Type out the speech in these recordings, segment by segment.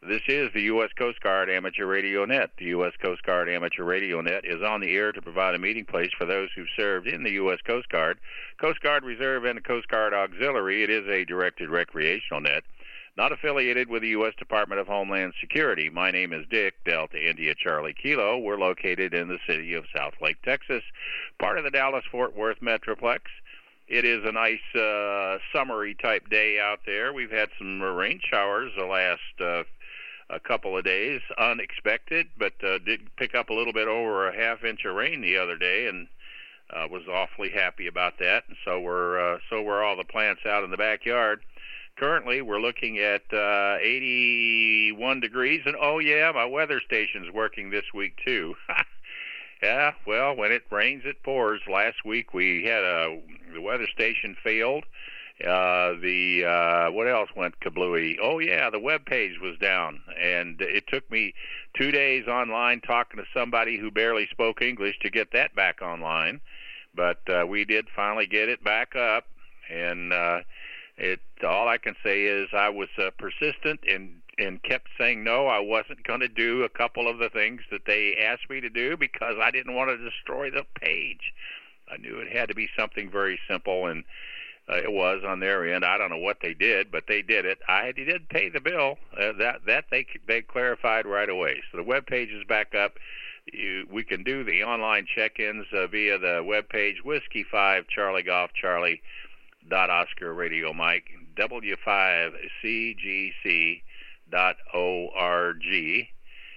This is the U.S. Coast Guard Amateur Radio Net. The U.S. Coast Guard Amateur Radio Net is on the air to provide a meeting place for those who've served in the U.S. Coast Guard, Coast Guard Reserve, and the Coast Guard Auxiliary. It is a directed recreational net, not affiliated with the U.S. Department of Homeland Security. My name is Dick, Delta India Charlie Kilo. We're located in the city of Southlake, Texas, part of the Dallas-Fort Worth Metroplex. It is a nice summery type day out there. We've had some rain showers the last a couple of days, unexpected, but did pick up a little bit over a half-inch of rain the other day, and was awfully happy about that. And so were all the plants out in the backyard. Currently, we're looking at 81 degrees, and oh yeah, my weather station's working this week too. Yeah, well, when it rains, it pours. Last week we had the weather station failed. What else went kablooey? Oh yeah, the web page was down, and it took me 2 days online talking to somebody who barely spoke English to get that back online. But we did finally get it back up, and all I can say is I was persistent and kept saying no, I wasn't going to do a couple of the things that they asked me to do because I didn't want to destroy the page. I knew it had to be something very simple, and it was on their end. I don't know what they did, but they did it. I did pay the bill. That they clarified right away. So the web page is back up. We can do the online check-ins via the web page Whiskey 5 Charlie Golf Charlie Oscar Radio Mike W5CGC.org.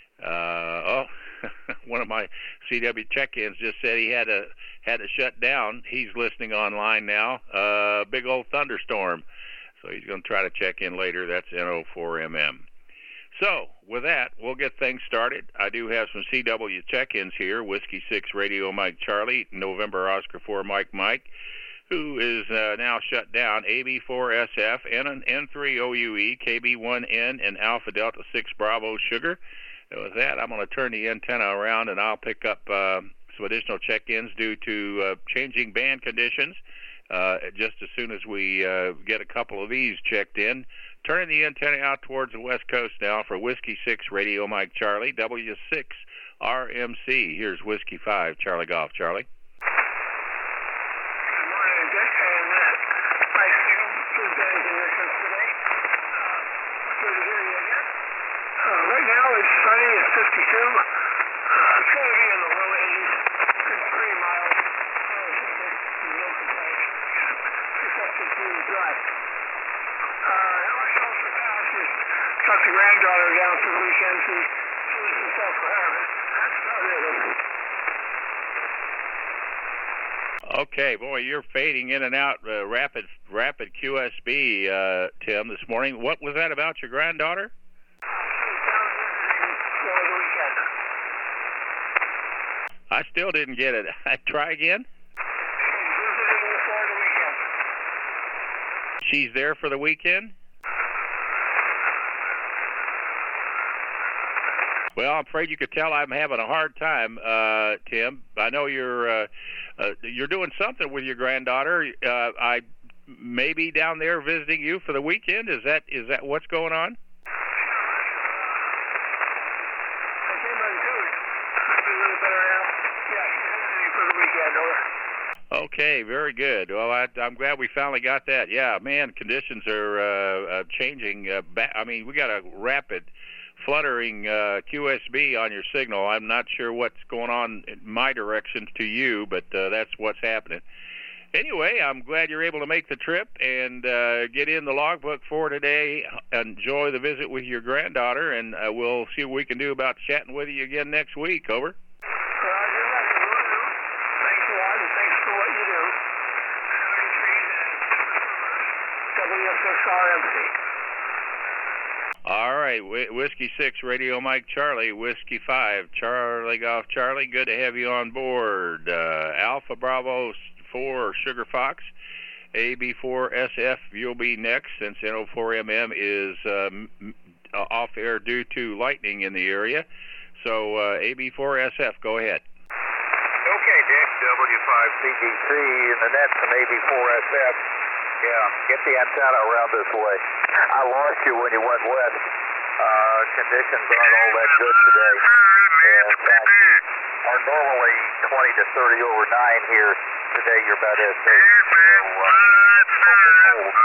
One of my CW check-ins just said he had to shut down. He's listening online now. Big old thunderstorm. So he's going to try to check in later. That's NO4MM. So with that, we'll get things started. I do have some CW check-ins here. Whiskey 6 Radio Mike Charlie, November Oscar 4 Mike, who is now shut down. AB4SF, N3OUE, KB1N, and Alpha Delta 6 Bravo Sugar. With that, I'm going to turn the antenna around, and I'll pick up some additional check-ins due to changing band conditions just as soon as we get a couple of these checked in. Turning the antenna out towards the West Coast now for Whiskey 6 Radio Mike Charlie, W6RMC. Here's Whiskey 5 Charlie Golf Charlie. It's sunny at 52. It's going to be in the low 80s. It's 3 miles. No complaints. Just up to June drive. What else for past is took the granddaughter down for the weekend. She was herself for her. That's not it. Okay, boy, you're fading in and out rapid QSB, Tim, this morning. What was that about your granddaughter? I still didn't get it. Try again. She's there for the weekend? Well, I'm afraid you could tell I'm having a hard time, Tim. I know you're doing something with your granddaughter. I may be down there visiting you for the weekend. Is that what's going on? Okay, very good. Well, I'm glad we finally got that. Yeah, man, conditions are changing. I mean, we got a rapid fluttering QSB on your signal. I'm not sure what's going on in my direction to you, but that's what's happening. Anyway, I'm glad you're able to make the trip and get in the logbook for today. Enjoy the visit with your granddaughter, and we'll see what we can do about chatting with you again next week. Over. All right, Whiskey 6 Radio Mike Charlie, Whiskey 5 Charlie Golf Charlie, good to have you on board. Alpha Bravo 4 Sugar Fox, AB4SF, you'll be next since NO4MM is off air due to lightning in the area. So AB4SF, go ahead. Okay, Dick, W5CGC in the net from AB4SF. Yeah, get the antenna around this way. I lost you when you went west. Conditions aren't all that good today. In fact, you are normally 20 to 30 over 9 here. Today you're about at 30. So, cold.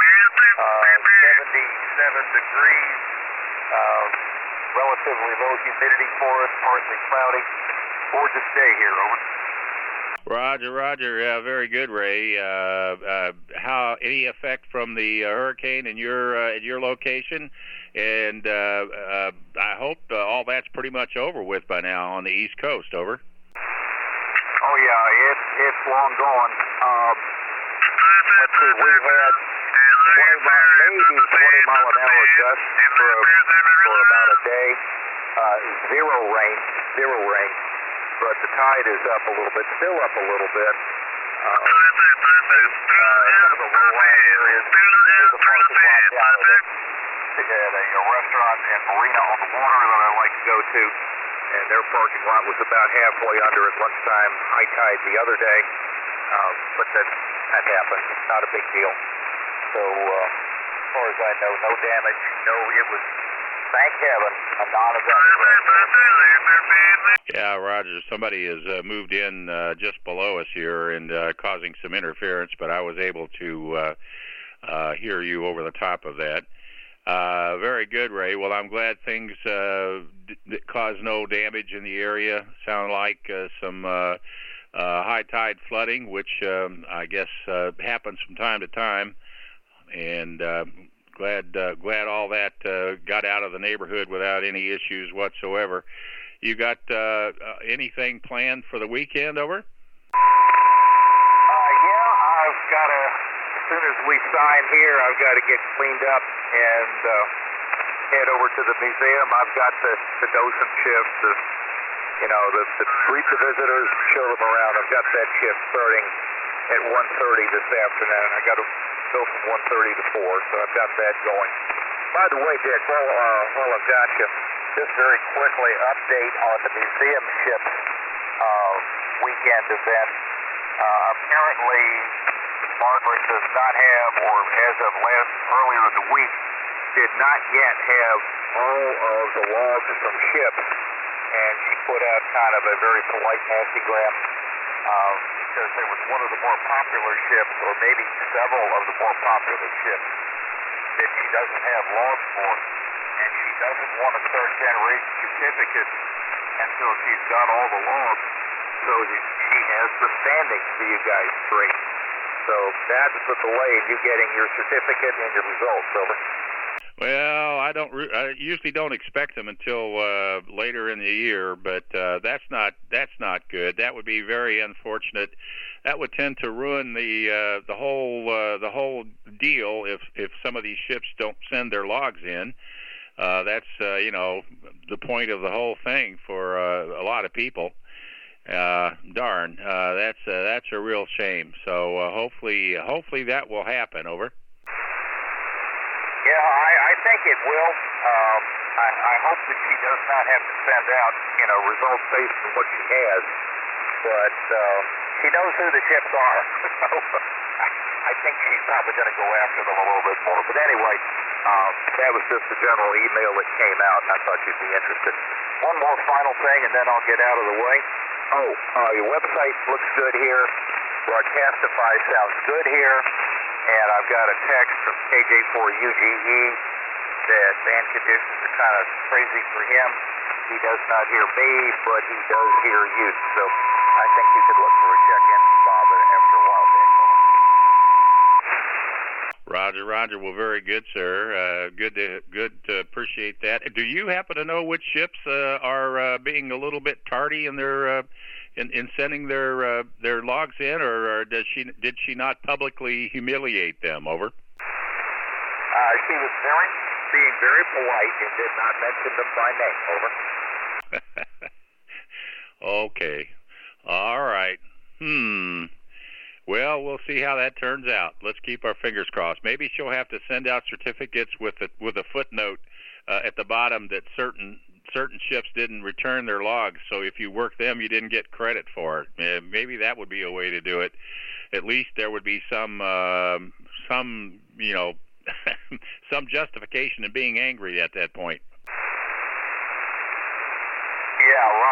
77 degrees. Relatively low humidity for us, partly cloudy. Gorgeous day here, over. Roger. Very good, Ray. How any effect from the hurricane in your location? And I hope all that's pretty much over with by now on the East Coast. Over. Oh yeah, it's long gone. Let's see, we had 20 mile an hour gusts for about a day. Zero rain. But the tide is up a little bit, still up a little bit. Some of the low-lying areas, there's a parking lot down at a restaurant in Marina on the water that I like to go to, and their parking lot was about halfway under at lunchtime, high tide the other day, but that happened, not a big deal. So, as far as I know, no damage, it was, thank heaven, a non-event. Yeah, Roger, somebody has moved in just below us here and causing some interference, but I was able to hear you over the top of that. Very good, Ray. Well, I'm glad things caused no damage in the area. Sound like some high tide flooding, which I guess happens from time to time, and glad all that got out of the neighborhood without any issues whatsoever. You got anything planned for the weekend, over? Yeah, I've got to, as soon as we sign here, I've got to get cleaned up and head over to the museum. I've got the docent shift, to greet the visitors, show them around. I've got that shift starting at 1:30 this afternoon. I got to go from 1:30 to 4, so I've got that going. By the way, Dick, while I've got you, just very quickly update on the museum ship weekend event. Apparently, Margaret does not have, or as of earlier in the week, did not yet have all of the logs from ships, and she put out kind of a very polite nastygram because there was one of the more popular ships, or maybe several of the more popular ships, that she doesn't have logs for, and she doesn't want to start generating certificates until she's got all the logs, so that she has the standing for you guys straight. So that's the delay in you getting your certificate and your results, over. Well, I usually don't expect them until later in the year, but that's not good. That would be very unfortunate. That would tend to ruin the whole deal if some of these ships don't send their logs in. That's the point of the whole thing for a lot of people. Darn, that's a real shame. So hopefully that will happen. Over. Yeah, I think it will. I hope that she does not have to send out, results based on what she has. But she knows who the ships are. So I think she's probably going to go after them a little bit more. But anyway, that was just the general email that came out, and I thought you'd be interested. One more final thing, and then I'll get out of the way. Your website looks good here. Broadcastify sounds good here. And I've got a text from KJ4UGE that band conditions are kind of crazy for him. He does not hear me, but he does hear you. So I think you could look for a check-in from Bob after a while, Dan. Roger. Well, very good, sir. Good to appreciate that. Do you happen to know which ships are being a little bit tardy in their in sending their logs in, or did she not publicly humiliate them? Over. She was being very polite and did not mention them by name. Over. Okay. All right. Well, we'll see how that turns out. Let's keep our fingers crossed. Maybe she'll have to send out certificates with a footnote at the bottom that certain ships didn't return their logs, so if you work them, you didn't get credit for it. Maybe that would be a way to do it. At least there would be some some justification in being angry at that point.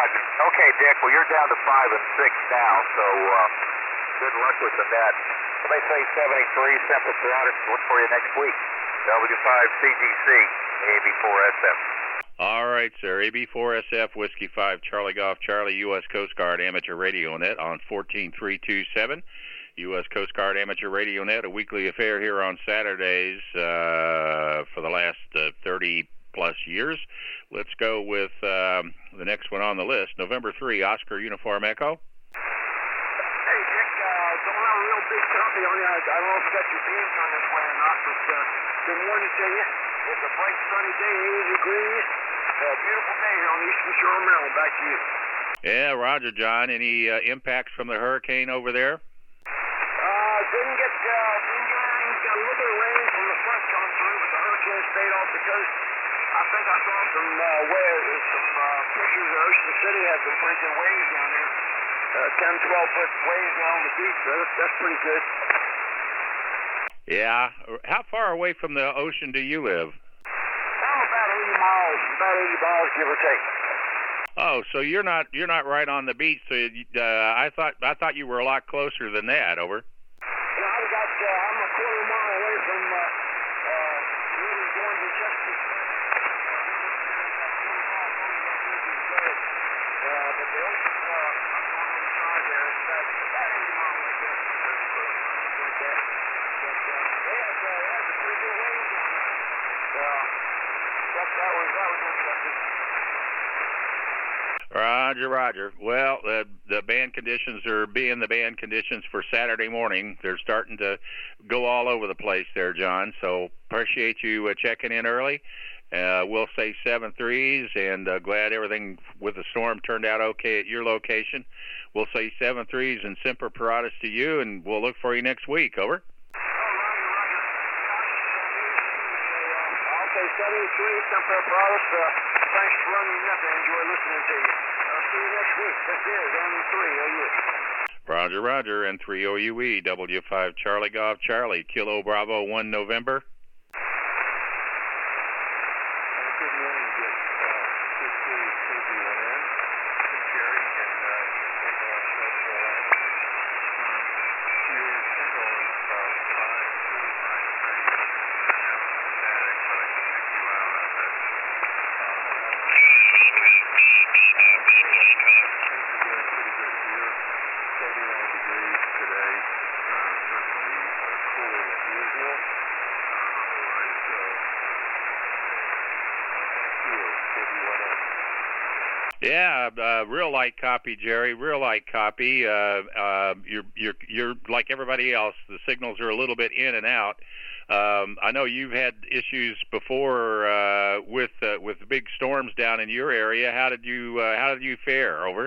Roger. Okay, Dick. Well, you're down to 5 and 6 now, so good luck with the net. They say 73 Central Paratus. Look for you next week. W5CGC, AB4SF. All right, sir. AB4SF, Whiskey 5, Charlie Golf Charlie, U.S. Coast Guard Amateur Radio Net on 14327. U.S. Coast Guard Amateur Radio Net, a weekly affair here on Saturdays for the last 30-plus years. Let's go with the next one on the list, November 3, Oscar Uniform Echo. Hey, Dick, don't have a real big copy on you. I don't know if you got your beans on this way or not, but good morning to you. It's a bright, sunny day, 80 degrees. Beautiful day here on the Eastern Shore of Maryland. Back to you. Yeah, Roger, John. Any impacts from the hurricane over there? Didn't get anything. Got a little bit of rain from the front coming through, but the hurricane stayed off the coast. I think I saw some pictures of Ocean City had some pretty good waves down there. 10, 12-foot waves down on the beach. That's pretty good. Yeah. How far away from the ocean do you live? I'm about 80 miles, give or take. Oh, so you're not right on the beach. So I thought you were a lot closer than that. Over. I'm a quarter mile away from really going to Chesapeake Bay. But the ocean, I'm on the side there. It's about 80 miles away there. Like that. But they had some pretty good waves on there. That was interesting. Roger. Well, the band conditions are being the band conditions for Saturday morning. They're starting to go all over the place there, John. So appreciate you checking in early. We'll say 7-3s, and glad everything with the storm turned out okay at your location. We'll say 7-3s and Semper Paratus to you, and we'll look for you next week. Over. I'll say 73, Semper Paratus. Thanks for running the net. I enjoy listening to you. I'll see you next week. This is N3OU. Roger, N3OUE, W5 Charlie Golf Charlie, Kilo Bravo 1 November. Good morning, Dick. This is KB1N, Jerry, and South Carolina. Your signal is about 5 static, but I can pick you out of it. Anyway, things are doing pretty good here. 79 degrees today, certainly cooler than usual. Otherwise, Yeah, real light copy, Jerry. Real light copy. You're like everybody else. The signals are a little bit in and out. I know you've had issues before with the big storms down in your area. How did you fare? Over.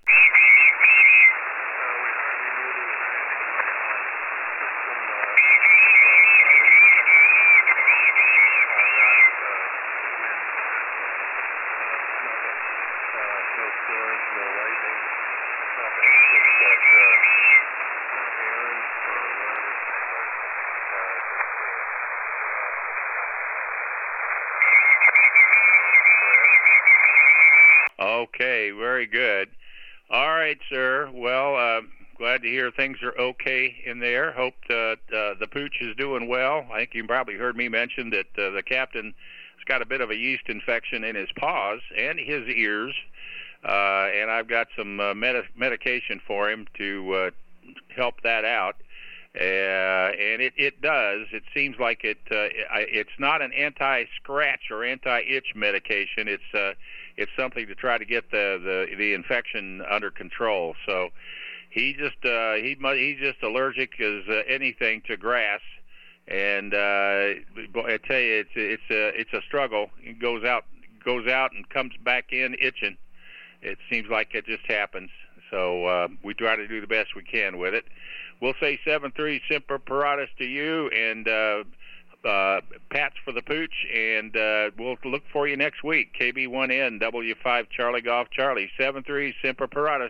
Okay, very good. All right, sir. Well, glad to hear things are okay in there. Hope the pooch is doing well. I think you probably heard me mention that the captain has got a bit of a yeast infection in his paws and his ears, and I've got some medication for him to help that out. And it does. It seems like it's not an anti-scratch or anti-itch medication. It's something to try to get the infection under control. So he's just allergic as anything to grass, and I tell you, it's a struggle. He goes out and comes back in itching. It seems like it just happens. So we try to do the best we can with it. We'll say 7-3 Semper Paratus to you, and Pats for the pooch, and we'll look for you next week. KB1N, W5 Charlie Golf Charlie, 7-3 Semper Paratus.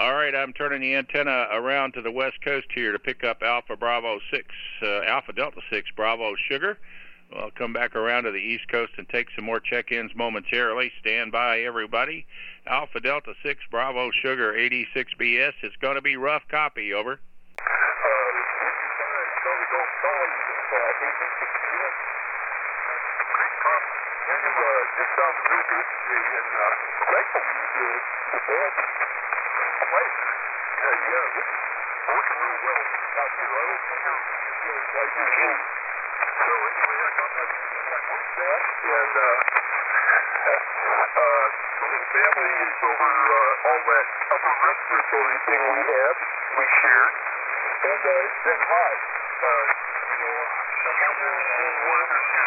All right, I'm turning the antenna around to the west coast here to pick up Alpha Delta 6 Bravo Sugar. I'll come back around to the east coast and take some more check-ins momentarily. Stand by, everybody. Alpha Delta 6 Bravo Sugar 86BS. It's going to be rough copy, over. Just sounds real good to me, and thankfully, the band is playing. Yeah, working really well out here. I don't think you're like your team. So anyway, I got my work back, and the whole family is over all that upper respiratory thing we have, we shared, and it's been hot. You know, I have one or two.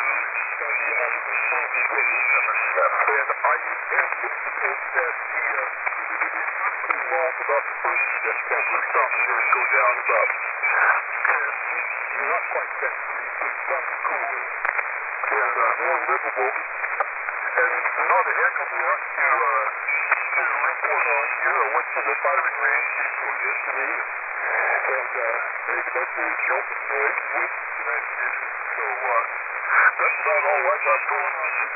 And I anticipate that the cool off about the 1st of September something and go down about not quite 10 degrees, but something cooler and more livable. And not a heck of a lot to report on here. I went to the firing range yesterday and made a bunch of jumping noise with tonight edition. So that's about all I got going on this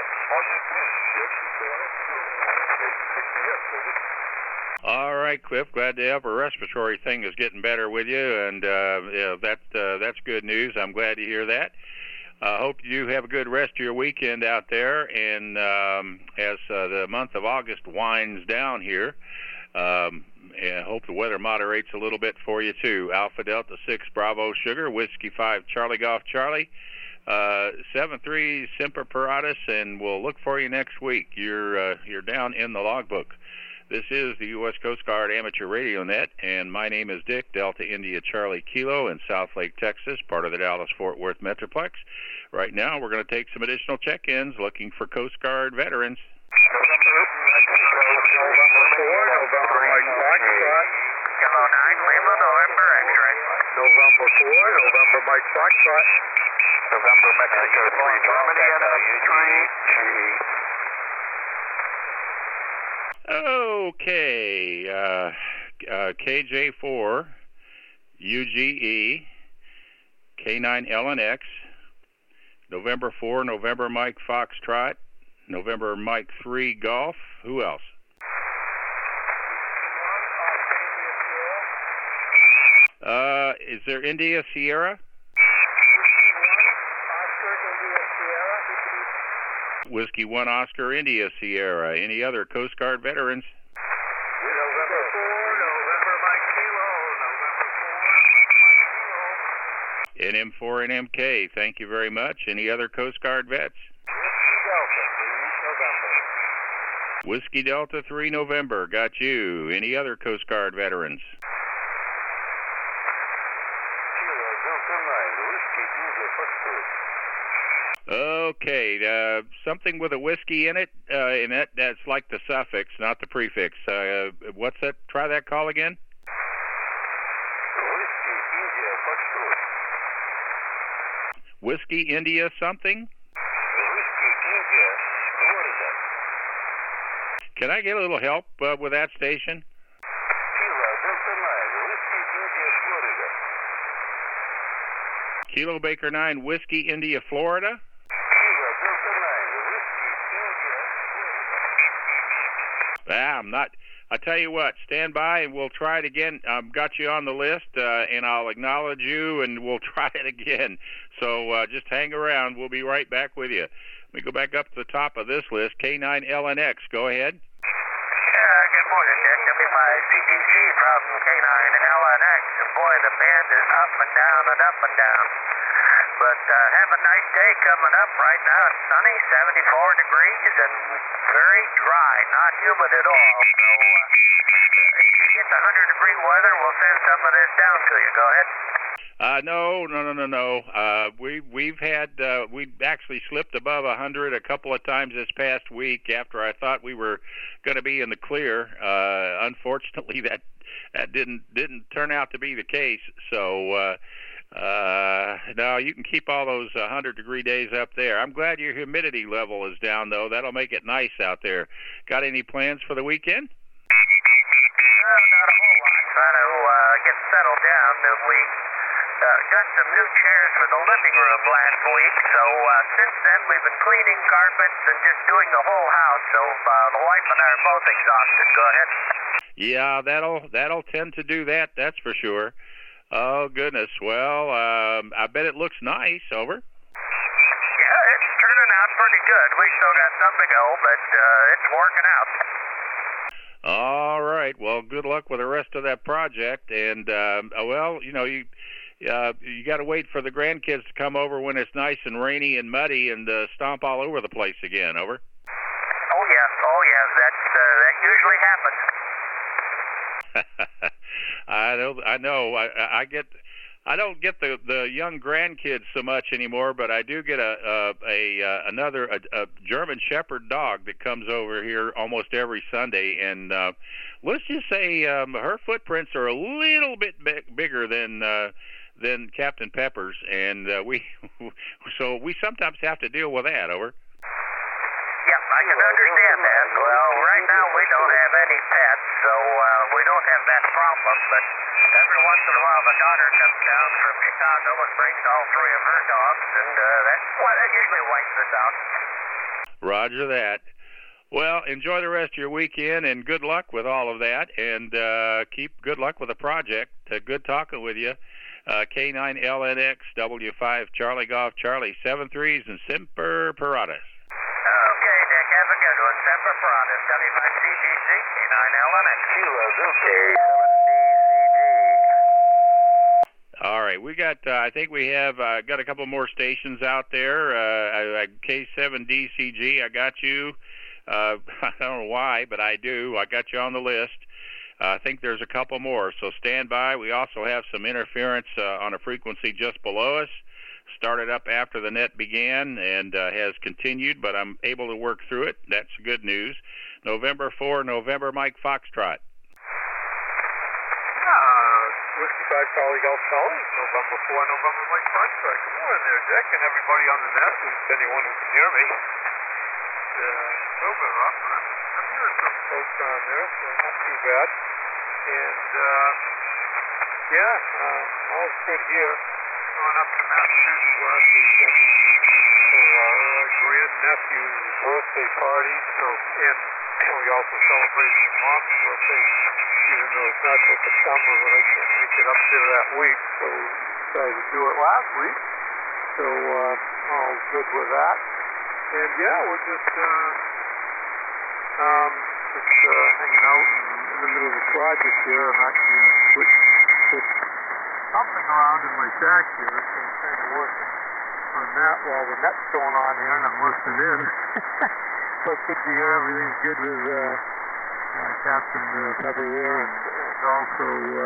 All right, Cliff. Glad the upper respiratory thing is getting better with you, and that's good news. I'm glad to hear that. Hope you have a good rest of your weekend out there, and as the month of August winds down here, and hope the weather moderates a little bit for you too. Alpha Delta 6 Bravo Sugar, Whiskey 5 Charlie Golf Charlie. 7-3 Semper Paratus, and we'll look for you next week. You're down in the logbook. This is the U.S. Coast Guard Amateur Radio Net, and my name is Dick, Delta India Charlie Kilo in Southlake, Texas, part of the Dallas-Fort Worth Metroplex. Right now, we're going to take some additional check-ins looking for Coast Guard veterans. November 4, November Mike Foxtrot. November Mexico 3, Germany, Okay, KJ4, UGE, K9 LNX, November 4, November Mike Foxtrot, November Mike 3 Golf. Who else? Is there India Sierra? Whiskey 1 Oscar India Sierra. Any other Coast Guard veterans? November 4, November Mike Kilo, November 4, NM4 and MK. Thank you very much. Any other Coast Guard vets? Whiskey Delta 3 November. Got you. Any other Coast Guard veterans? Okay, something with a whiskey in it, and that's like the suffix, not the prefix. What's that? Try that call again. Whiskey India something? Can I get a little help with that station? Kilo Baker 9, Whiskey India, Florida. I'm not. I tell you what, stand by and we'll try it again. I've got you on the list, and I'll acknowledge you, and we'll try it again. So just hang around. We'll be right back with you. Let me go back up to the top of this list. K9 LNX. Go ahead. Good morning, Dick. That'll be my CGC from K9 LNX. And boy, the band is up and down and up and down. But have a nice day coming up right now. It's sunny, 74 degrees, and very dry, not humid at all. So if you get the 100-degree weather, we'll send some of this down to you. Go ahead. No. We actually slipped above 100 a couple of times this past week after I thought we were going to be in the clear. Unfortunately, that didn't turn out to be the case. So no, you can keep all those 100-degree days up there. I'm glad your humidity level is down, though. That'll make it nice out there. Got any plans for the weekend? not a whole lot. Trying to get settled down. We got some new chairs for the living room last week, so since then we've been cleaning carpets and just doing the whole house, so the wife and I are both exhausted. Go ahead. Yeah, that'll tend to do that, that's for sure. Oh, goodness. Well, I bet it looks nice, over. Yeah, it's turning out pretty good. We still got some to go, but it's working out. All right. Well, good luck with the rest of that project. And, well, you know, you got to wait for the grandkids to come over when it's nice and rainy and muddy and stomp all over the place again, over. Oh, yeah. That usually happens. I know. I don't get the young grandkids so much anymore, but I do get another German Shepherd dog that comes over here almost every Sunday, and let's just say her footprints are a little bit bigger than Captain Pepper's, and so we sometimes have to deal with that, over. Yep, I can understand that. Well, right now we don't have any pets, so we don't have that problem, but every once in a while the daughter comes down from Chicago and brings all three of her dogs, and that usually wipes us out. Roger that. Well, enjoy the rest of your weekend, and good luck with all of that, and keep good luck with the project. Good talking with you. K9LNX W5 Charlie Golf Charlie 73s and Semper Paratus. Okay, Dick, have a good one. Semper Paratus, W5CGC, K9LNX. Okay. All right, we got. I think we have got a couple more stations out there. K7DCG, I got you. I don't know why, but I do. I got you on the list. I think there's a couple more, so stand by. We also have some interference on a frequency just below us. Started up after the net began and has continued, but I'm able to work through it. That's good news. November 4, November Mike Foxtrot. Whiskey 5 Charlie Golf Charlie, November 4, November Mike Foxtrot. Good morning there, Dick, and everybody on the net, and anyone who can hear me. A little bit rough, but I'm hearing some folks on there, so not too bad. And, all's good here. Going up to Massachusetts last weekend for our grandnephew's birthday party, and we also celebrated my mom's birthday, even though it's not till September, but I couldn't make it up there that week, so we decided to do it last week. So, all's good with that. And we're just hanging out in the middle of the project here. I'm actually put something around in my shack here, so I'm kind of working on that while the net's going on here, and I'm listening in. So it's good to hear everything's good with Captain Pepper here, and also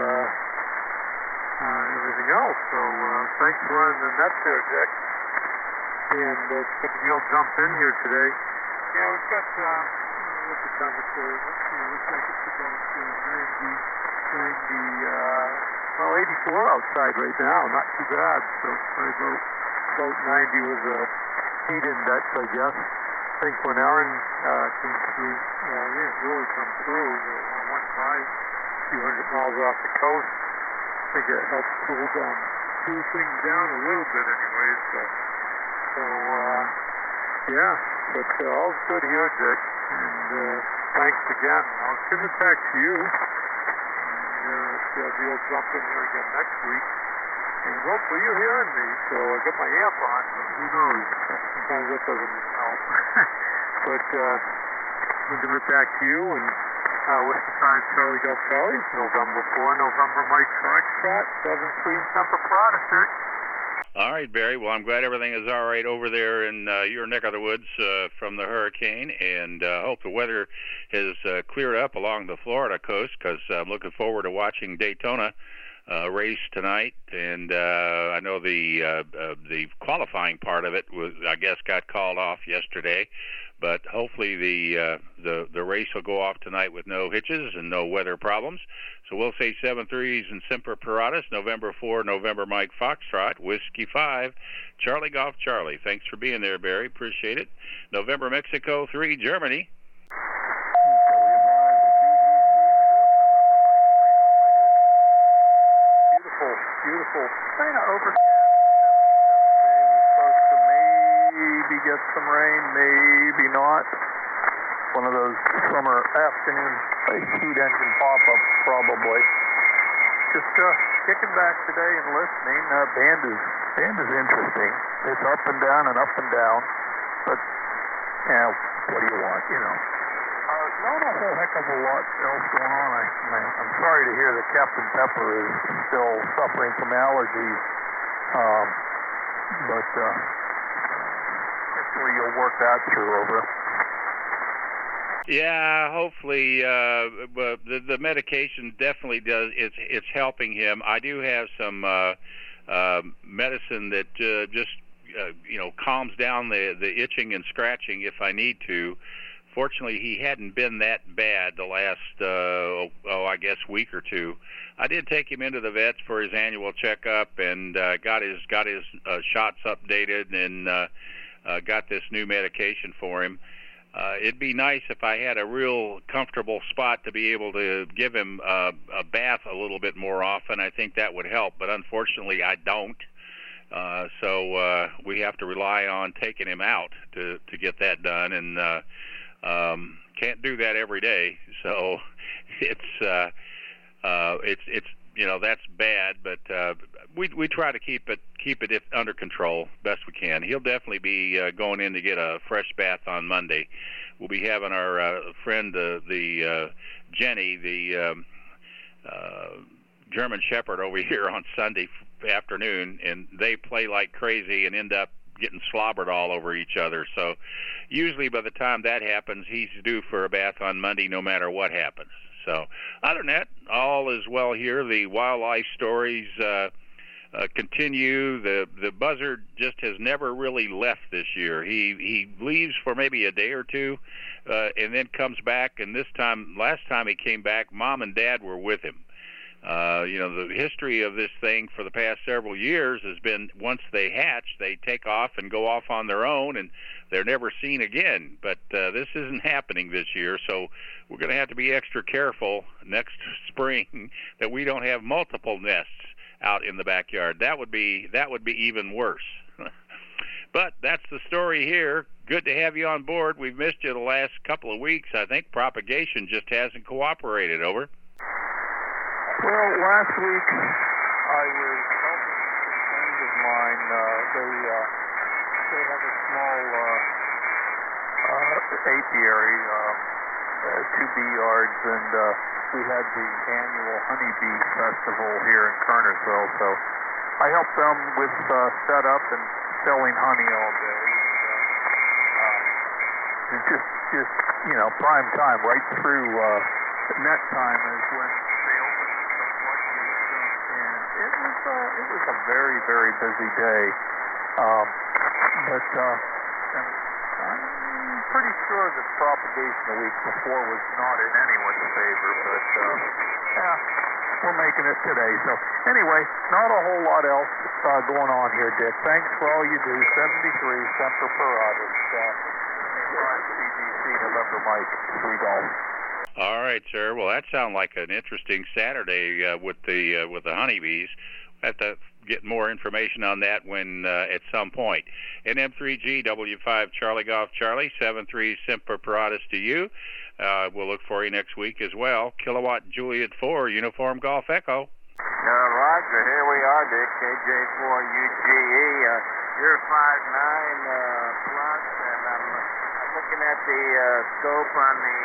everything else. So thanks for running the net there, Dick. And you'll jump in here today. Yeah, we've got what's the temperature? Let's see, looks like it's about 84 outside right now. Not too bad. So about 90 was a heat index, I guess. I think when Aaron came through, really come through. Went by a few hundred miles off the coast. I think it helped cool things down a little bit, anyways. But all's good here, Dick, and thanks again. I'll send it back to you, and you'll jump in here again next week, and hopefully you're hearing me, so I got my amp on, but who knows, sometimes that doesn't help. But I'll give it back to you, and Whiskey 5 Charlie Golf Charlie, November 4, November Mike Foxtrot, 7-3 Semper Paratus, Dick. All right, Barry. Well, I'm glad everything is all right over there in your neck of the woods from the hurricane, and hope the weather has cleared up along the Florida coast, because I'm looking forward to watching Daytona race tonight. And I know the qualifying part of it I guess, got called off yesterday, but hopefully the race will go off tonight with no hitches and no weather problems. So we'll say 7-3s and Semper Paratus, November 4, November Mike Foxtrot, Whiskey 5, Charlie Golf Charlie. Thanks for being there, Barry. Appreciate it. November Mexico 3, Germany. beautiful, kind of overcast 77 day. We're supposed to maybe get some rain, maybe not. One of those summer afternoon heat engine pop-ups, probably. Just kicking back today and listening. Band is interesting. It's up and down and up and down. But, yeah, what do you want, you know? Not a whole heck of a lot else going on. I'm sorry to hear that Captain Pepper is still suffering from allergies. But hopefully you'll work that through, over. Yeah, hopefully. The medication definitely does. It's helping him. I do have some medicine that just calms down the itching and scratching if I need to. Fortunately, he hadn't been that bad the last, I guess, week or two. I did take him into the vets for his annual checkup and got his shots updated and got this new medication for him. It'd be nice if I had a real comfortable spot to be able to give him a bath a little bit more often. I think that would help, but unfortunately I don't. So we have to rely on taking him out to get that done, and can't do that every day. So it's that's bad, but we try to keep it under control best we can. He'll definitely be going in to get a fresh bath on Monday. We'll be having our friend the Jenny, the German Shepherd, over here on Sunday afternoon, and they play like crazy and end up getting slobbered all over each other. So usually by the time that happens, he's due for a bath on Monday no matter what happens. So other than that, all is well here. The wildlife stories continue. The buzzard just has never really left this year. He leaves for maybe a day or two and then comes back, and last time he came back, Mom and Dad were with him. The history of this thing for the past several years has been once they hatch, they take off and go off on their own, and they're never seen again. But this isn't happening this year, so we're going to have to be extra careful next spring that we don't have multiple nests out in the backyard. That would be even worse. But that's the story here. Good to have you on board. We've missed you the last couple of weeks. I think propagation just hasn't cooperated. Over. Well, last week I was helping some friends of mine. They have a small apiary, 2 bee yards, and we had the annual honeybee festival here in Kernersville. So I helped them with setup and selling honey all day. And just prime time right through net time is when they opened the floodgates up, and it was a very, very busy day. But I'm pretty sure that propagation the week before was not in anyone's favor, but we're making it today. So anyway, not a whole lot else going on here, Dick. Thanks for all you do. 73 Semper Paratus. CGC November Mike 3 Golf. All right, sir. Well, that sounds like an interesting Saturday with the honeybees. We'll have to get more information on that when at some point. NM3G W5 Charlie Golf Charlie 73 Semper Paratus to you. We'll look for you next week as well. Kilowatt Juliet 4 Uniform Golf Echo. Roger, here we are, Dick. KJ4UGE. You're 5'9 plus, and I'm looking at the scope on the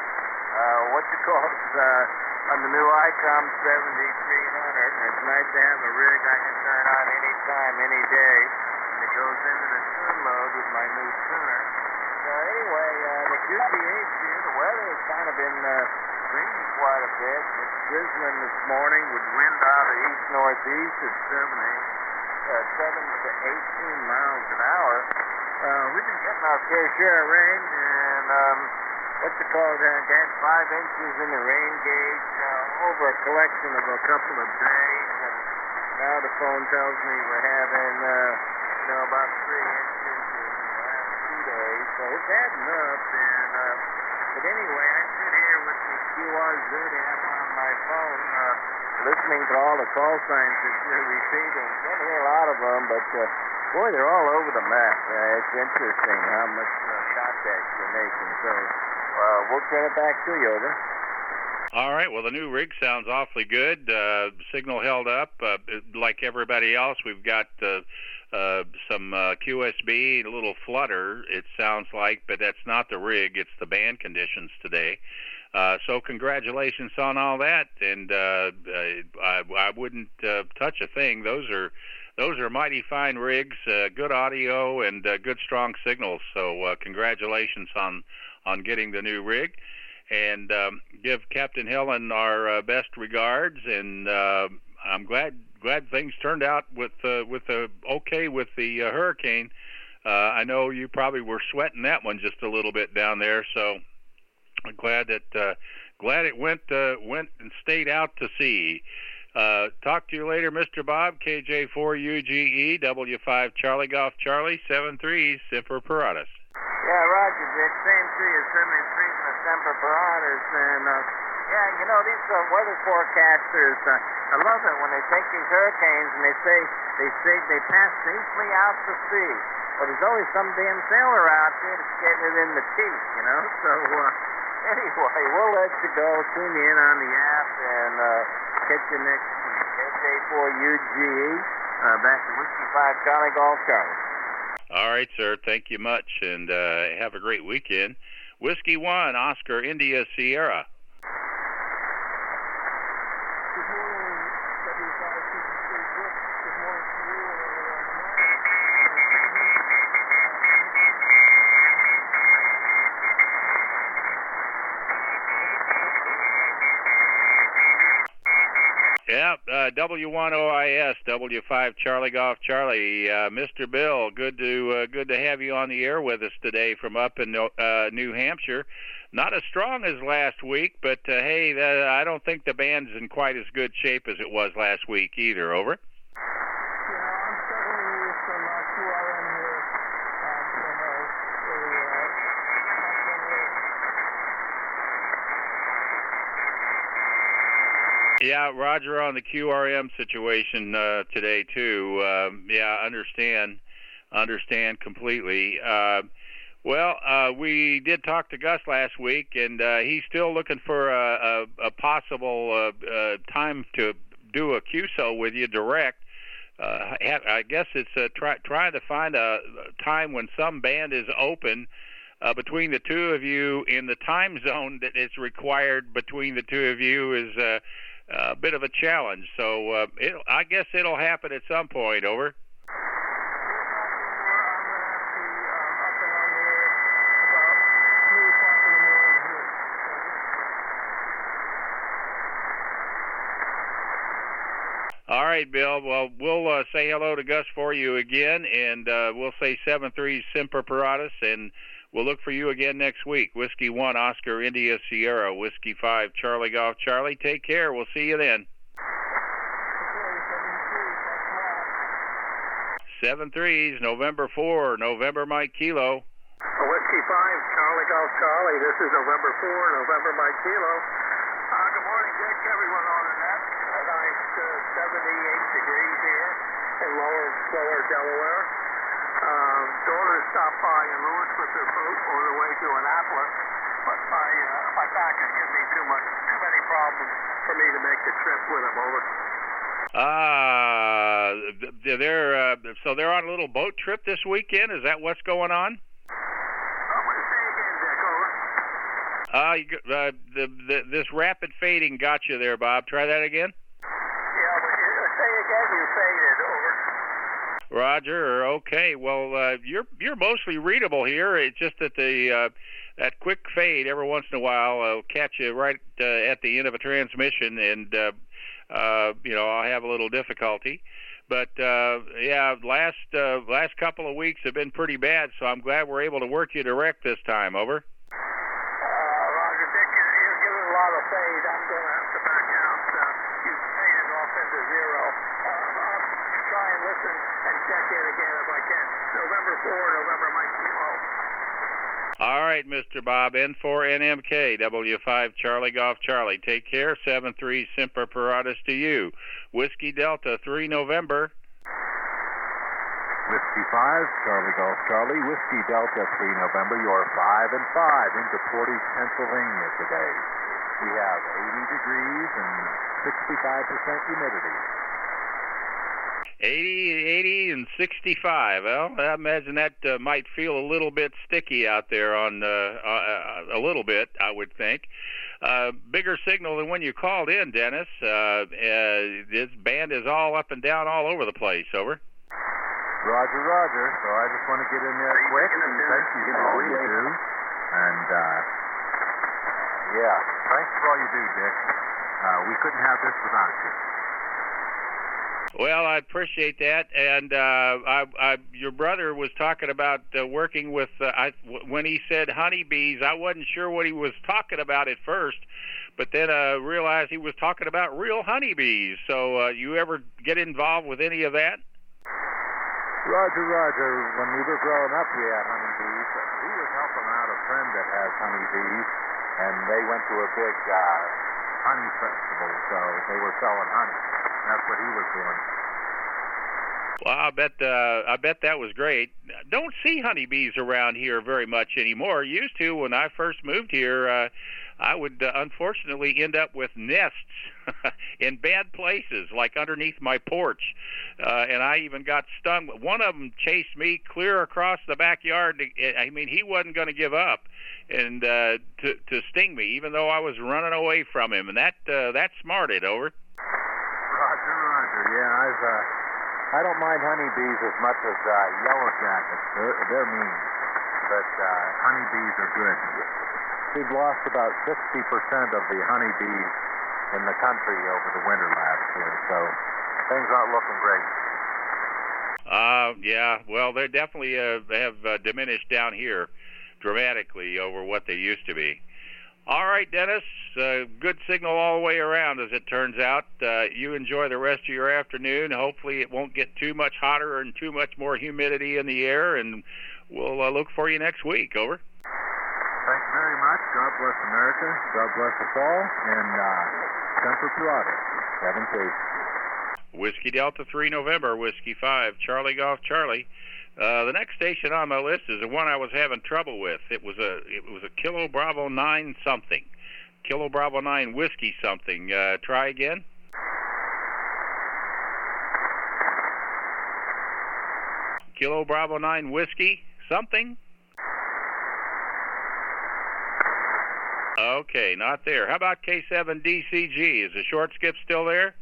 on the new ICOM 7300. It's nice to have a rig I can turn on any time, any day, and it goes into the tune mode with my new tuner. So anyway, the QTH here, the weather has kind of been raining quite a bit. It's drizzling this morning with wind out of east-northeast at 7 to 18 miles an hour. We've been getting our fair share of rain, and getting 5 inches in the rain gauge over a collection of a couple of days, and now the phone tells me we're having about 3 inches in the last 2 days, so it's adding up. And but anyway, I sit here with the QRZ app on my phone listening to all the call signs that you're receiving. Don't hear a lot of them, but boy, they're all over the map. It's interesting how much contact you're making. So we'll turn it back to you, over. All right. Well, the new rig sounds awfully good. Signal held up. Like everybody else, we've got some QSB, a little flutter, it sounds like, but that's not the rig. It's the band conditions today. So congratulations on all that. And I wouldn't touch a thing. Those are mighty fine rigs, good audio and good strong signals. So congratulations on getting the new rig. And give Captain Helen our best regards, and I'm glad things turned out with okay with the hurricane. I know you probably were sweating that one just a little bit down there, so I'm glad it went and stayed out to sea. Talk to you later, Mr. Bob. KJ4UGE W5 Charlie Golf Charlie 73 Semper Paratus. Yeah, Roger, Dick. Same to you. Certainly treating the Semper Paratus. And, these weather forecasters, I love it when they take these hurricanes and they say they pass safely out to sea. Well, there's always some damn sailor out there that's getting it in the teeth, So, anyway, we'll let you go. Tune in on the app and catch you next week. KJ4UGE, back to Whiskey 5 Charlie Golf Charlie. All right, sir. Thank you much, and have a great weekend. Whiskey 1, Oscar India Sierra. Good morning, W5CG3 Dick. Good morning to you and everyone on the Yeah, W1OIS, W5 Charlie Golf Charlie. Mr. Bill, good to have you on the air with us today from up in New Hampshire. Not as strong as last week, but hey, I don't think the band's in quite as good shape as it was last week either. Over. Yeah, I'm struggling with some QRM here. Yeah, Roger on the QRM situation today too. Yeah, understand completely. We did talk to Gus last week, and he's still looking for a possible time to do a QSO with you direct. I guess it's trying to find a time when some band is open between the two of you in the time zone that is required between the two of you is a bit of a challenge. So I guess it'll happen at some point. Over. All right, Bill. Well, we'll say hello to Gus for you again, and we'll say 7-3 Semper Paratus, and we'll look for you again next week. Whiskey 1, Oscar India Sierra, Whiskey 5, Charlie Golf Charlie. Take care. We'll see you then. 7-3s, November 4, November Mike Kilo. Whiskey 5, Charlie Golf Charlie. This is November 4, November Mike Kilo. Good morning, Dick. Everyone on the net. A nice 78 degrees here in lower Delaware. Daughter stopped by in Lewis with her boat on her way to Annapolis, but my back is giving me too many problems for me to make the trip with them. Over. So they're on a little boat trip this weekend. Is that what's going on? I'm going to say again, Dick. Over. This rapid fading got you there, Bob. Try that again. Yeah, but say again. You faded. Over. Roger. Okay. Well, you're mostly readable here. It's just that that quick fade every once in a while will catch you right at the end of a transmission, and I'll have a little difficulty. But last couple of weeks have been pretty bad, so I'm glad we're able to work you direct this time. Over. Roger, Dick, you're giving a lot of fade. I'm going to have to back out. You faded off into zero. I'll try and listen and check in again if I can. November 4, November Mike Kilo. All right, Mr. Bob, N4NMK, W5 Charlie Golf Charlie. Take care. 7-3 Semper Paratus to you. Whiskey Delta 3 November. Whiskey 5, Charlie Golf Charlie, Whiskey Delta 3 November. You're 5 and 5 into Portage, Pennsylvania today. We have 80 degrees and 65% humidity. 80 and 65. Well, I imagine that might feel a little bit sticky out there on a little bit, I would think. Bigger signal than when you called in, Dennis. This band is all up and down all over the place. Over. Roger, Roger. So I just want to get in there quick and thank you for all you do. And, yeah, thanks for all you do, Dick. We couldn't have this without you. Well, I appreciate that, and your brother was talking about working with. When he said honeybees, I wasn't sure what he was talking about at first, but then realized he was talking about real honeybees. So, you ever get involved with any of that? Roger, Roger. When we were growing up, we had honeybees. He was helping out a friend that has honeybees, and they went to a big honey festival, so they were selling honey. That's what he was doing. Well, I bet that was great. Don't see honeybees around here very much anymore. Used to when I first moved here. I would unfortunately end up with nests in bad places, like underneath my porch. And I even got stung. One of them chased me clear across the backyard. I mean, he wasn't going to give up and to sting me, even though I was running away from him. And that smarted. Over. Roger, Roger. Yeah, I don't mind honeybees as much as yellow jackets. They're mean, but honeybees are good. We've lost about 60% of the honeybees in the country over the winter last year, so things aren't looking great. Yeah, well, they definitely have diminished down here dramatically over what they used to be. All right, Dennis, good signal all the way around, as it turns out. You enjoy the rest of your afternoon. Hopefully it won't get too much hotter and too much more humidity in the air, and we'll look for you next week. Over. Thank you very much. God bless America. God bless us all. And Semper Paratus, 7-2. Whiskey Delta 3 November, Whiskey 5, Charlie Golf Charlie. The next station on my list is the one I was having trouble with. It was a Kilo Bravo 9 something. Kilo Bravo 9 Whiskey something. Try again. Kilo Bravo 9 Whiskey something. Okay, not there. How about K7DCG? Is the short skip still there?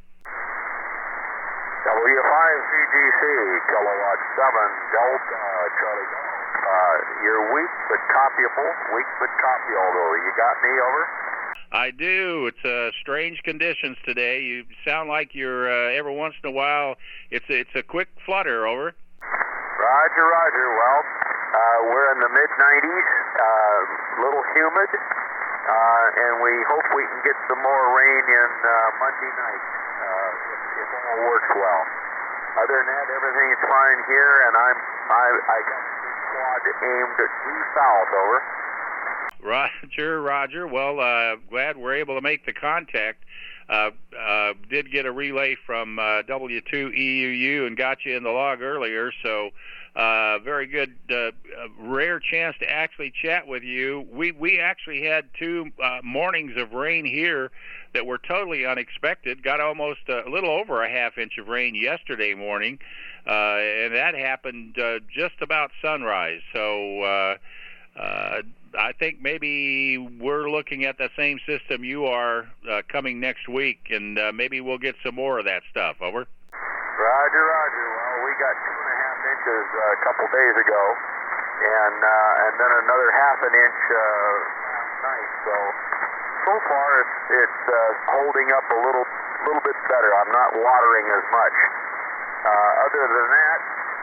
W5CGC, kilowatt 7, Delta, Charlie Golf. You're weak but copyable, though. You got me, over? I do. It's strange conditions today. You sound like you're, every once in a while, it's a quick flutter, over. Roger, Roger. Well, we're in the mid-90s, little humid, and we hope we can get some more rain in Monday night, if all works well. Other than that, everything is fine here, and I got the squad aimed due south, over. Roger. Well, glad we're able to make the contact. Did get a relay from W2EUU and got you in the log earlier, so very good, rare chance to actually chat with you. We actually had 2 mornings of rain here that were totally unexpected. Got almost a little over a half inch of rain yesterday morning, and that happened just about sunrise. So I think maybe we're looking at the same system you are coming next week, and maybe we'll get some more of that stuff. Over. Roger. Well, we got 2.5 inches a couple days ago, and then another half an inch last night. So far it's holding up a little bit better. I'm not watering as much. Other than that,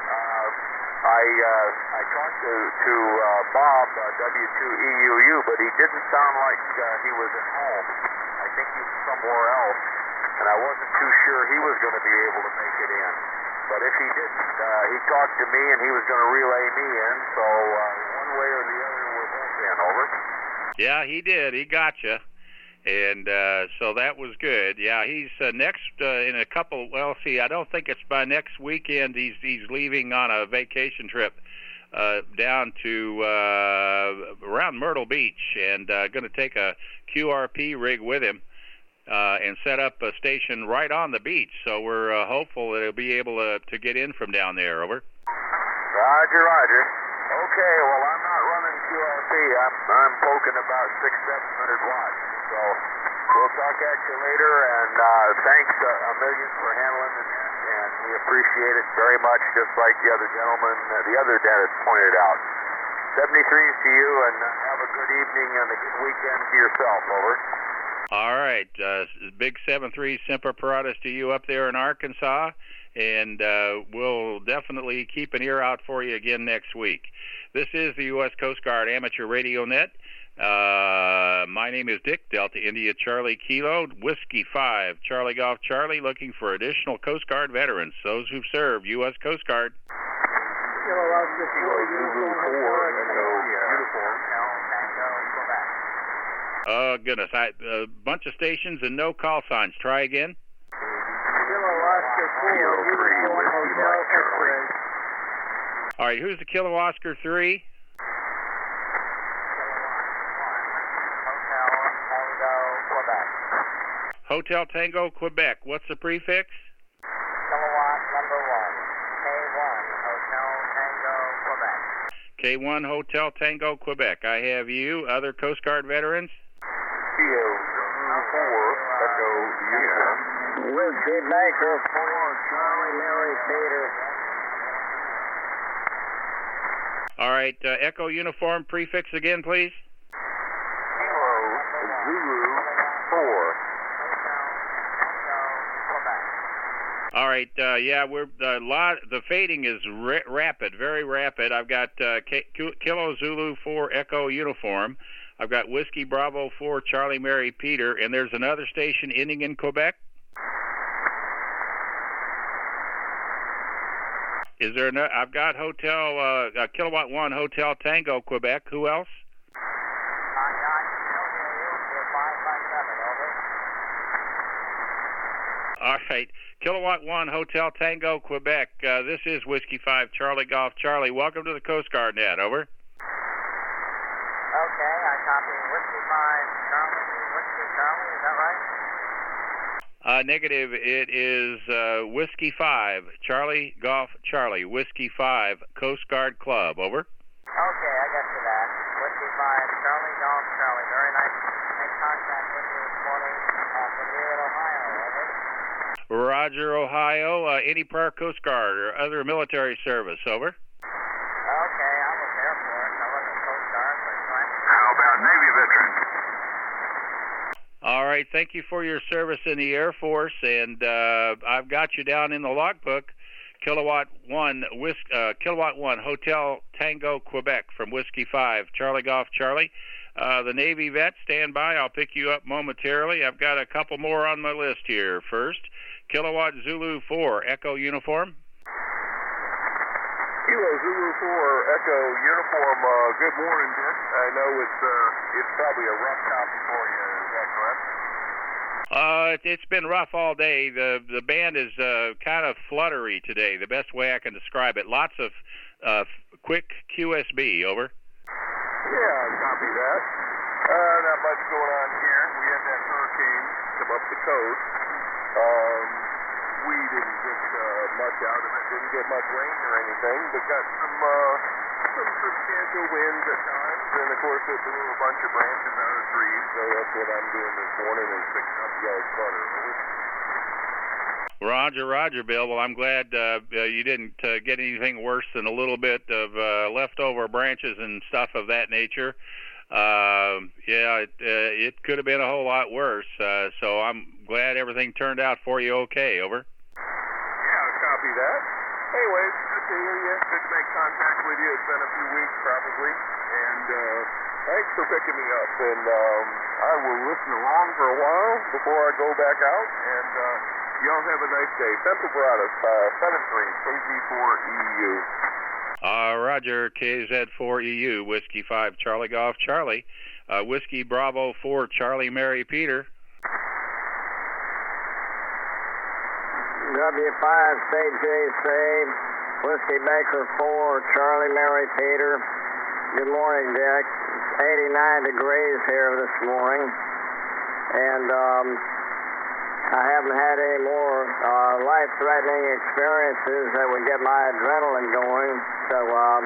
I talked to Bob, W2EUU, but he didn't sound like he was at home. I think he was somewhere else, and I wasn't too sure he was going to be able to make it in. But if he didn't, he talked to me, and he was going to relay me in, so one way or the other, we're both in, over. Yeah, he did. He got you. And so that was good. Yeah, he's next in a couple. Well, see, I don't think it's by next weekend. He's leaving on a vacation trip down to around Myrtle Beach, and going to take a QRP rig with him and set up a station right on the beach. So we're hopeful that he'll be able to get in from down there. Over. Roger, roger. Okay, well, I'm not running QRP. I'm poking about 600-700 watts. So we'll talk at you later, and thanks a million for handling it, and we appreciate it very much, just like the other gentleman, the other dentist pointed out. 73s to you, and have a good evening and a good weekend to yourself, over. All right, big 7-3 Semper Paratus to you up there in Arkansas, and we'll definitely keep an ear out for you again next week. This is the U.S. Coast Guard Amateur Radio Net. My name is Dick, Delta India Charlie Kilo, Whiskey 5, Charlie Golf Charlie, looking for additional Coast Guard veterans, those who've served U.S. Coast Guard. Oh, goodness. A bunch of stations and no call signs. Try again. All right, who's the Kilo Oscar 3? Hotel Tango, Quebec. What's the prefix? Kilowatt number 1. K1 Hotel Tango, Quebec. K1 Hotel Tango, Quebec. I have you. Other Coast Guard veterans? Kilo 4, Echo Uniform. Whiskey Baker 4, Charlie Mary Peter. All right, Echo Uniform prefix again, please. Kilo Zulu 4. All right, yeah, we're the fading is rapid, very rapid. I've got Kilo Zulu 4 Echo Uniform. I've got Whiskey Bravo 4 Charlie Mary Peter, and there's another station ending in Quebec. Is there? I've got Hotel Kilowatt 1 Hotel Tango Quebec. Who else? All right, Kilowatt 1 Hotel Tango Quebec. This is Whiskey 5 Charlie Golf Charlie. Welcome to the Coast Guard Net. Over. Okay, I copy. Whiskey 5 Charlie. Whiskey Charlie. Is that right? Negative. It is Whiskey 5 Charlie Golf Charlie. Whiskey 5 Coast Guard Club. Over. Okay, I got to that. Whiskey 5 Charlie Golf Charlie. Very nice to make contact with you this morning from here in Ohio. Over. Roger, Ohio. Any prior Coast Guard or other military service? Over. Okay, I was Air Force. I wasn't Coast Guard, but trying to... How about Navy veterans? All right, thank you for your service in the Air Force, and I've got you down in the logbook, Kilowatt 1 Hotel Tango Quebec from Whiskey 5 Charlie Golf Charlie. The Navy vet, stand by. I'll pick you up momentarily. I've got a couple more on my list here. First, Kilowatt Zulu 4 Echo Uniform. Kilo Zulu 4 Echo Uniform. Good morning, Dick. I know it's probably a rough copy for you. Is that correct? It's been rough all day. The band is kind of fluttery today. The best way I can describe it. Lots of quick QSB. Over. Yeah, copy that. Not much going on here. We had that hurricane come up the coast. We didn't get much out of it. Didn't get much rain or anything, but got some substantial winds at times. And of course, it blew a bunch of branches out of trees. So that's what I'm doing this morning is picking up yard clutter. Roger, Roger, Bill. Well, I'm glad you didn't get anything worse than a little bit of leftover branches and stuff of that nature. It could have been a whole lot worse. So I'm glad everything turned out for you okay. Over. Yeah, copy that. Anyways, good to hear you. Good to make contact with you. It's been a few weeks probably. And thanks for picking me up. And I will listen along for a while before I go back out. And y'all have a nice day. Semper Paratus, 73, KG4EU. Roger, KZ4EU, Whiskey 5, Charlie Golf, Charlie. Whiskey Bravo 4, Charlie Mary Peter. W5, CJC, Whiskey Baker 4, Charlie Mary Peter. Good morning, Dick. It's 89 degrees here this morning, and I haven't had any more life-threatening experiences that would get my adrenaline going, so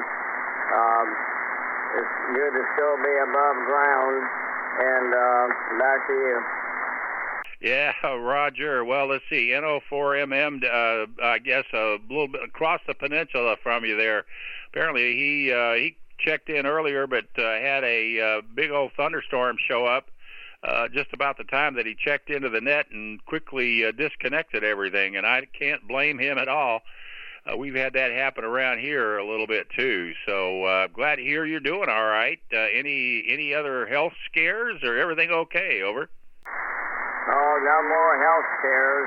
it's good to still be above ground, and back to you. Yeah, Roger. Well, let's see. NO4MM, I guess a little bit across the peninsula from you there. Apparently, he checked in earlier, but had a big old thunderstorm show up just about the time that he checked into the net and quickly disconnected everything. And I can't blame him at all. We've had that happen around here a little bit too. So glad to hear you're doing all right. Any other health scares or everything okay? Over. Oh, no more health scares.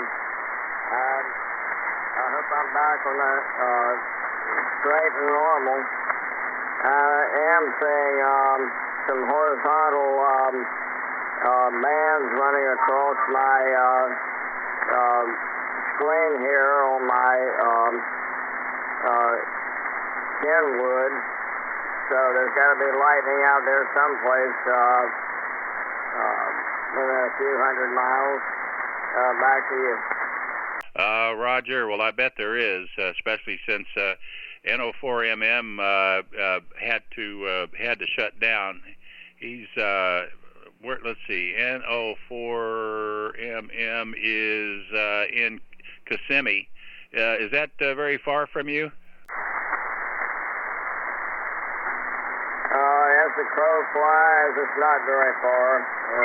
I hope I'm back on the straight and normal. I am seeing some horizontal bands running across my screen here on my Kenwood. So there's got to be lightning out there someplace. Within a few hundred miles. Back to you. Roger. Well, I bet there is, especially since NO4MM had to shut down. He's let's see. NO4MM is in Kissimmee. Is that very far from you? As the crow flies, it's not very far.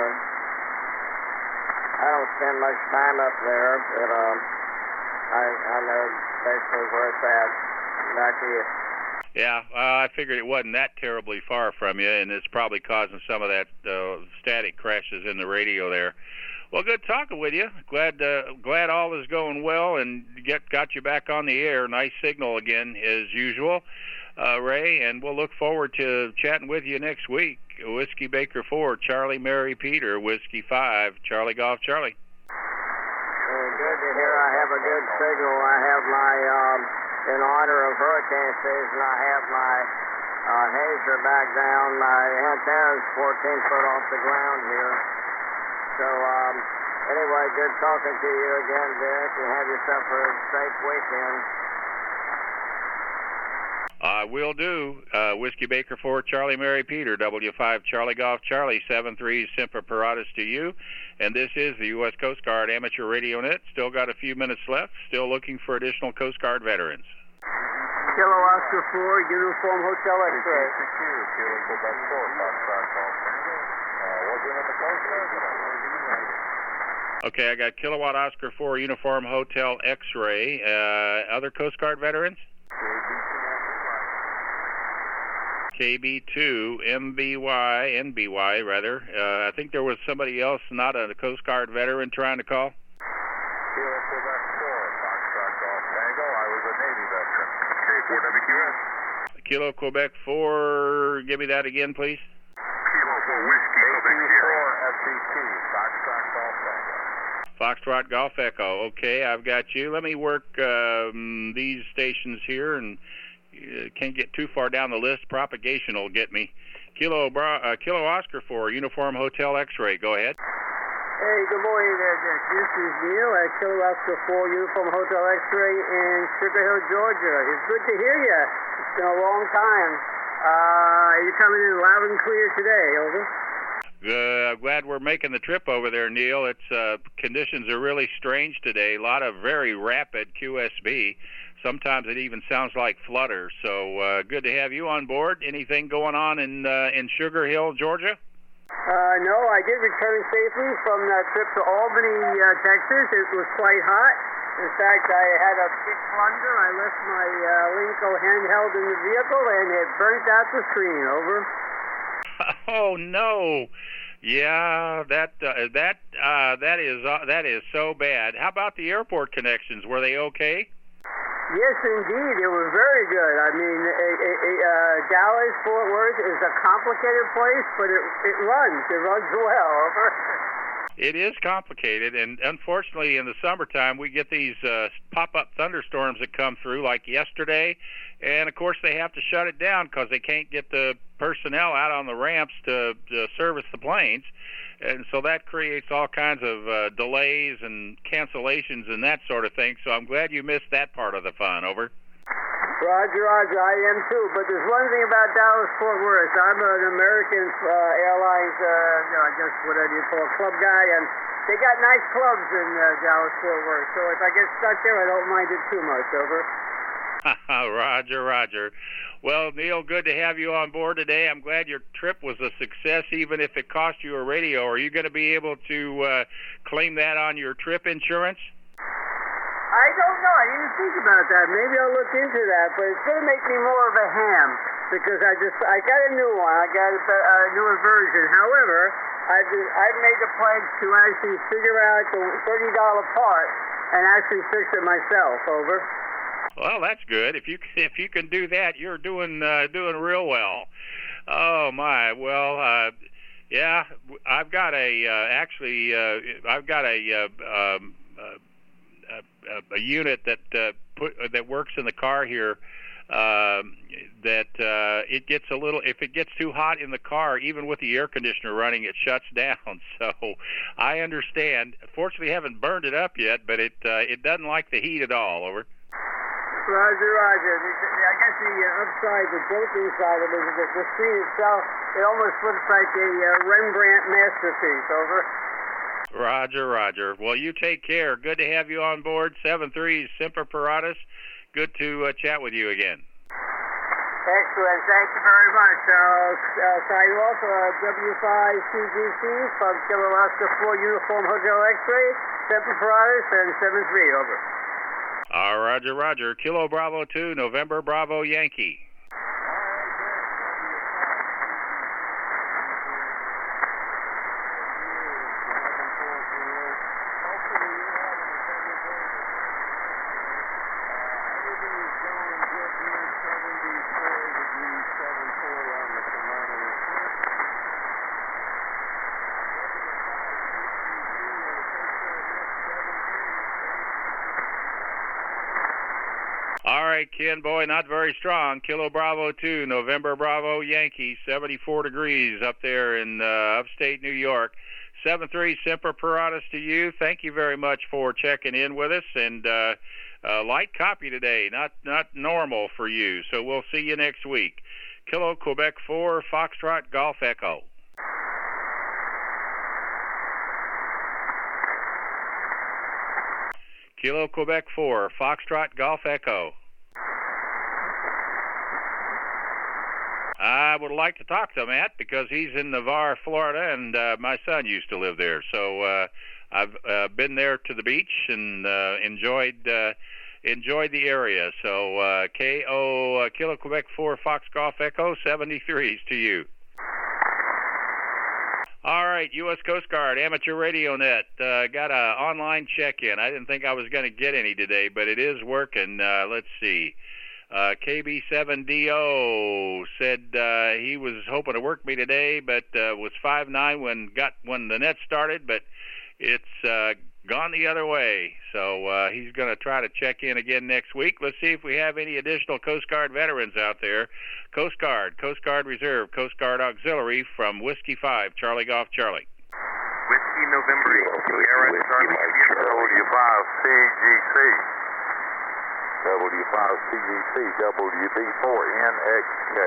I don't spend much time up there, but I know basically where it's at. Back to you. Yeah, I figured it wasn't that terribly far from you, and it's probably causing some of that static crashes in the radio there. Well, good talking with you. Glad all is going well and got you back on the air. Nice signal again, as usual, Ray, and we'll look forward to chatting with you next week. Whiskey Baker 4, Charlie Mary Peter, Whiskey 5, Charlie Golf, Charlie. Good to hear I have a good signal. I have my, in honor of hurricane season, I have my hazer back down. My antenna's 14 foot off the ground here. So, anyway, good talking to you again, Dick, and have yourself a safe weekend. Will do. Whiskey Baker 4, Charlie Mary Peter, W5, Charlie Golf, Charlie, 7-3, Semper Paratus to you. And this is the U.S. Coast Guard Amateur Radio Net. Still got a few minutes left. Still looking for additional Coast Guard veterans. Kilo Oscar 4, Uniform Hotel X-ray. Okay, I got Kilowatt Oscar 4, Uniform Hotel X-ray. Other Coast Guard veterans? KB2, NBY rather. I think there was somebody else, not a Coast Guard veteran, trying to call. Kilo Quebec 4, Foxtrot Golf Tango. I was a Navy veteran. K4WQS. Kilo Quebec 4, give me that again, please. Kilo 4 Whiskey Quebec 4, FCT, Foxtrot Golf Tango. Foxtrot Golf Echo. Okay, I've got you. Let me work these stations here and can't get too far down the list. Propagation will get me. Kilo Oscar 4, Uniform Hotel X-ray. Go ahead. Hey, good morning there, Dick. This is Neil at Kilo Oscar 4, Uniform Hotel X-ray in Sugar Hill, Georgia. It's good to hear you. It's been a long time. You're coming in loud and clear today, over. Glad we're making the trip over there, Neil. It's conditions are really strange today. A lot of very rapid QSB. Sometimes it even sounds like flutter. So good to have you on board. Anything going on in Sugar Hill, Georgia? No, I did return safely from that trip to Albany, Texas. It was quite hot. In fact, I had a big blunder. I left my Linco handheld in the vehicle, and it burnt out the screen. Over. Oh no! Yeah, that is so bad. How about the airport connections? Were they okay? Yes, indeed. It was very good. I mean, Dallas, Fort Worth is a complicated place, but it runs. It runs well. Over. It is complicated, and unfortunately in the summertime we get these pop-up thunderstorms that come through like yesterday, and of course they have to shut it down because they can't get the personnel out on the ramps to service the planes, and so that creates all kinds of delays and cancellations and that sort of thing. So I'm glad you missed that part of the fun. Over. Roger, Roger. I am too. But there's one thing about Dallas Fort Worth. I'm an American Airlines, I guess whatever you call club guy, and they got nice clubs in Dallas Fort Worth. So if I get stuck there, I don't mind it too much. Over. Roger, Roger. Well, Neil, good to have you on board today. I'm glad your trip was a success, even if it cost you a radio. Are you going to be able to claim that on your trip insurance? I don't know. I didn't think about that. Maybe I'll look into that. But it's going to make me more of a ham because I got a new one. I got a newer version. However, I've made the pledge to actually figure out the $30 part and actually fix it myself. Over. Well, that's good. If you can do that, you're doing real well. Oh my. Well, yeah, I've got a unit that works in the car here. That it gets a little, if it gets too hot in the car, even with the air conditioner running, it shuts down. So I understand. Fortunately, I haven't burned it up yet, but it doesn't like the heat at all. Over. Roger, Roger. I guess the upside, the joking side of it is that the screen itself, it almost looks like a Rembrandt masterpiece. Over. Roger, Roger. Well, you take care. Good to have you on board. 7-3 Semper Paratus. Good to chat with you again. Excellent. Thank you very much. I'll sign you off W5CGC from Kilo Oscar 4 Uniform Hotel X-Ray, Semper Paratus, and 7-3. Over. Roger, Roger. Kilo Bravo 2, November Bravo Yankee. All right, Ken, boy, not very strong. Kilo Bravo 2, November Bravo Yankee, 74 degrees up there in upstate New York. 7-3 Semper Paratus to you. Thank you very much for checking in with us. And light copy today, not normal for you. So we'll see you next week. Kilo Quebec 4, Foxtrot Golf Echo. Kilo Quebec 4, Foxtrot Golf Echo. I would like to talk to Matt because he's in Navarre, Florida, and my son used to live there. So I've been there to the beach and enjoyed the area. So Kilo Quebec 4, Fox Golf Echo, 73s to you. All right, U.S. Coast Guard, Amateur Radio Net. Got a online check-in. I didn't think I was going to get any today, but it is working. Let's see. KB7DO said he was hoping to work me today, but was 5'9" when the net started, but it's gone the other way. So he's going to try to check in again next week. Let's see if we have any additional Coast Guard veterans out there. Coast Guard Reserve, Coast Guard Auxiliary from Whiskey 5, Charlie Golf Charlie. Whiskey November 8, Sierra Charlie W5CGC. W5CGC, WB4NXK.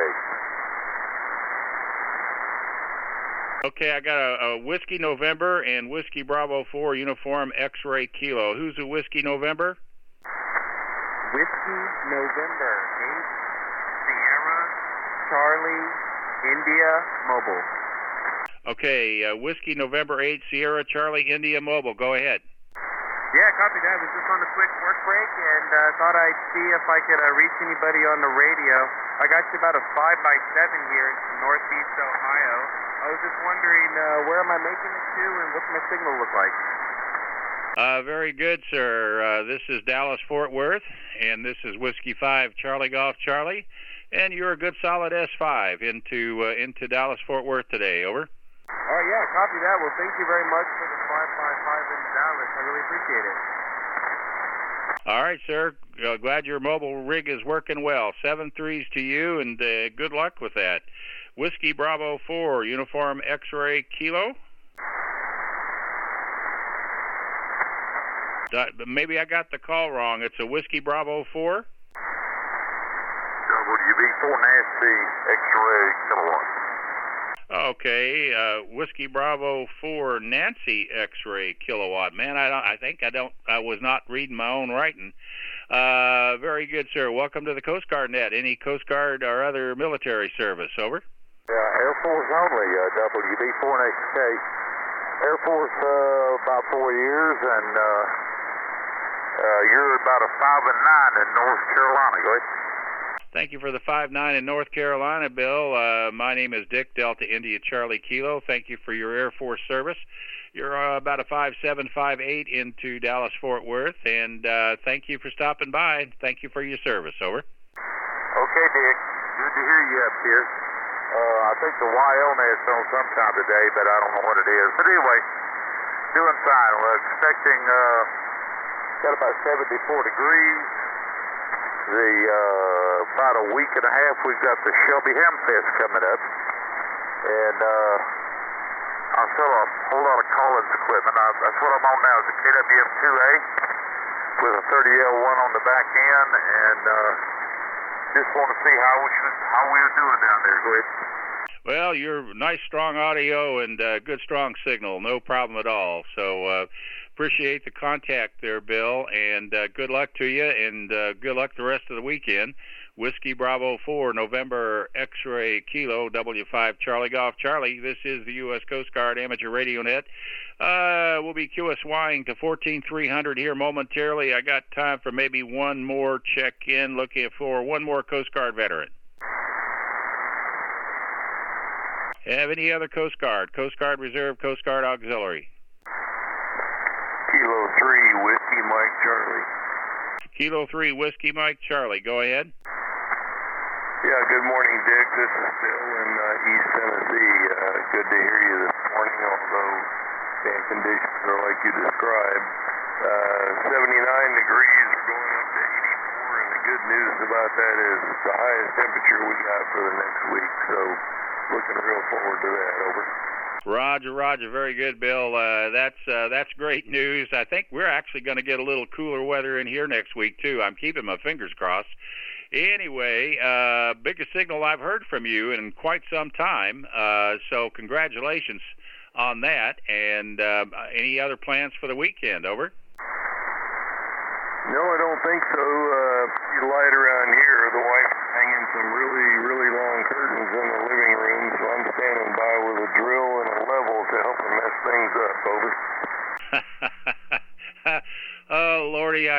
Okay, I got a Whiskey November and Whiskey Bravo 4 Uniform X-Ray Kilo. Who's the Whiskey November? Whiskey November 8, Sierra Charlie India Mobile. Okay, Whiskey November 8, Sierra Charlie India Mobile. Go ahead. Yeah, copy that. I was just on a quick work break and thought I'd see if I could reach anybody on the radio. I got you about a 5x7 here in Northeast Ohio. I was just wondering where am I making it to and what's my signal look like? Very good, sir. This is Dallas Fort Worth, and this is Whiskey 5 Charlie Golf Charlie, and you're a good solid S5 into Dallas Fort Worth today. Over. Oh yeah, copy that. Well, thank you very much for the 555 in Dallas. I really appreciate it. All right, sir. Glad your mobile rig is working well. 7-3s to you, and good luck with that. Whiskey Bravo 4, Uniform X-Ray Kilo. Maybe I got the call wrong. It's a Whiskey Bravo 4? WB4 Nancy X-Ray Kilowatt. Okay, Whiskey Bravo 4 Nancy X-Ray Kilowatt. Man, I was not reading my own writing. Very good, sir. Welcome to the Coast Guard Net. Any Coast Guard or other military service? Over. Air Force only, WB4 XK. Air Force about 4 years, and you're about a 5 and 9 in North Carolina. Go ahead. Thank you for the 5-9 in North Carolina, Bill. My name is Dick, Delta India Charlie Kilo. Thank you for your Air Force service. You're about a 5-7, 5-8 into Dallas Fort Worth, and thank you for stopping by. Thank you for your service. Over. Okay, Dick. Good to hear you up here. I think the YL net's on sometime today, but I don't know what it is. But anyway, doing fine. We're expecting, got about 74 degrees. About a week and a half, we've got the Shelby Ham Fest coming up. And I sell a whole lot of Collins equipment. That's what I'm on now, is a KWM-2A with a 30L1 on the back end. And just want to see how we're doing down there. Go ahead. Well, you're nice, strong audio and good, strong signal. No problem at all. So appreciate the contact there, Bill, and good luck to you, and good luck the rest of the weekend. Whiskey Bravo 4, November X-Ray Kilo, W5 Charlie Golf Charlie. This is the U.S. Coast Guard Amateur Radio Net. We'll be QSYing to 14,300 here momentarily. I got time for maybe one more check-in, looking for one more Coast Guard veteran. Have any other Coast Guard Reserve, Coast Guard Auxiliary? Kilo 3, Whiskey Mike Charlie. Kilo 3, Whiskey Mike Charlie. Go ahead. Yeah, good morning, Dick. This is Bill in East Tennessee. Good to hear you this morning, although bad conditions are like you described. 79 degrees are going up to 84, and the good news about that is it's the highest temperature we got for the next week, so looking real forward to that. Over. Roger. Very good, Bill. That's great news. I think we're actually going to get a little cooler weather in here next week, too. I'm keeping my fingers crossed. Anyway, biggest signal I've heard from you in quite some time, so congratulations on that. And any other plans for the weekend? Over. No, I don't think so. Pretty light around here. The wife's hanging some really, really long curtains in the living room, so I'm standing by with a drill and a level to help her mess things up. Over. Oh Lordy,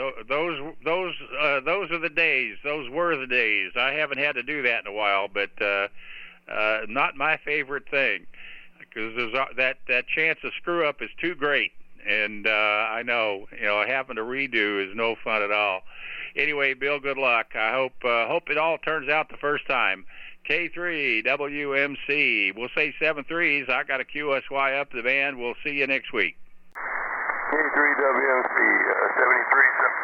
those are the days. Those were the days. I haven't had to do that in a while, but not my favorite thing, because that chance of screw up is too great. And I know, having to redo is no fun at all. Anyway, Bill, good luck. I hope it all turns out the first time. K3 WMC. We'll say 7-3s. I got a QSY up the band. We'll see you next week. K3 WMC 73.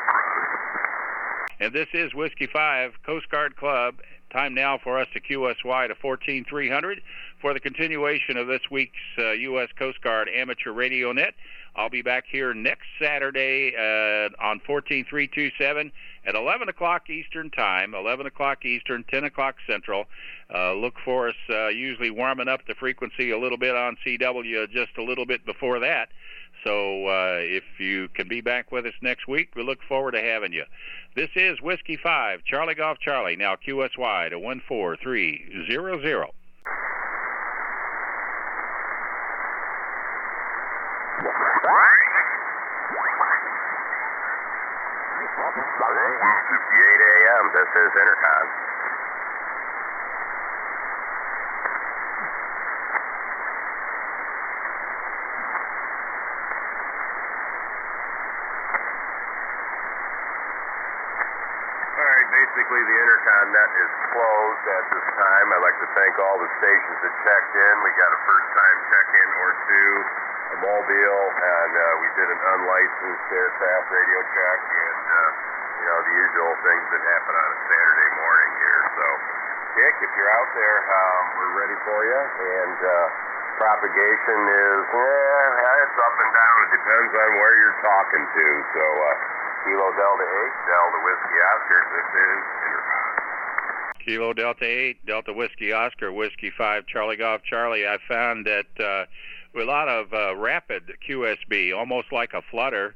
And this is Whiskey 5 Coast Guard Club. Time now for us to QSY to 14,300 for the continuation of this week's U.S. Coast Guard Amateur Radio Net. I'll be back here next Saturday on 14,327 at 11 o'clock Eastern Time, 11 o'clock Eastern, 10 o'clock Central. Look for us usually warming up the frequency a little bit on CW just a little bit before that. So if you can be back with us next week, we look forward to having you. This is Whiskey 5, Charlie Golf Charlie, now QSY to 14300. AM. This is Intercom. basically the intercom net is closed at this time. I'd like to thank all the stations that checked in. We got a first-time check-in or two, a mobile, and we did an unlicensed aircraft radio check, and the usual things that happen on a Saturday morning here. So, Dick, if you're out there, we're ready for you, and propagation is, it's up and down. It depends on where you're talking to. So, Kilo Delta 8, Delta Whiskey Oscar, this is Intercom. Kilo Delta 8, Delta Whiskey Oscar, Whiskey 5, Charlie Golf Charlie. I found that a lot of rapid QSB, almost like a flutter,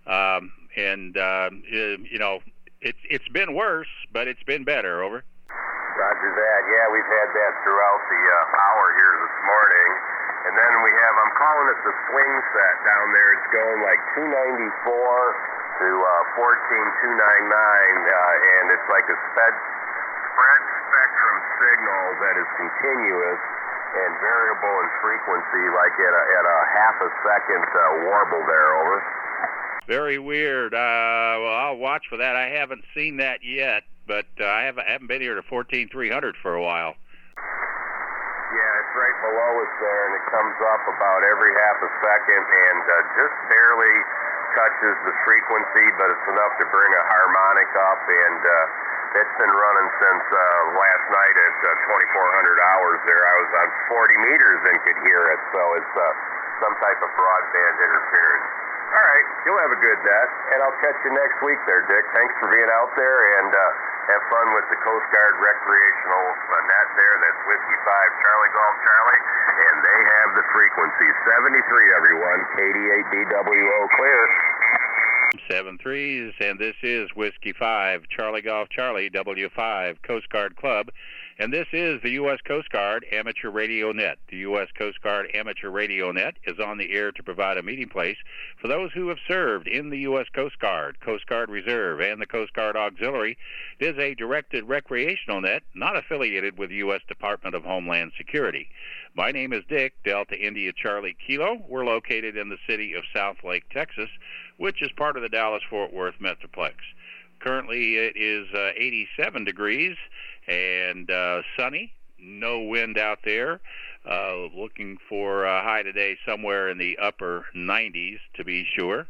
it's been worse, but it's been better. Over. Roger that. Yeah, we've had that throughout the hour here this morning. And then we have, I'm calling it the swing set down there. It's going like 294 to 14299, and it's like a spread spectrum signal that is continuous and variable in frequency, like at a half a second warble there. Over. Very weird. Well, I'll watch for that. I haven't seen that yet, but I haven't been here to 14300 for a while. Yeah, it's right below us there, and it comes up about every half a second and just barely touches the frequency, but it's enough to bring a harmonic up, and it's been running since last night at 2400 hours there. I was on 40 meters and could hear it, so it's some type of broadband interference. All right, you'll have a good net, and I'll catch you next week there, Dick. Thanks for being out there, and have fun with the Coast Guard recreational net there. That's Whiskey 5, Charlie Golf Charlie, and they have the frequency. 73, everyone, KD8DWO clear. 73s, and this is Whiskey 5, Charlie Golf Charlie, W5, Coast Guard Club, and this is the U.S. Coast Guard Amateur Radio Net. The U.S. Coast Guard Amateur Radio Net is on the air to provide a meeting place for those who have served in the U.S. Coast Guard, Coast Guard Reserve, and the Coast Guard Auxiliary. It is a directed recreational net, not affiliated with the U.S. Department of Homeland Security. My name is Dick, Delta India Charlie Kilo. We're located in the city of Southlake, Texas, which is part of the Dallas-Fort Worth Metroplex. Currently, it is 87 degrees and sunny, no wind out there. Looking for a high today somewhere in the upper 90s, to be sure.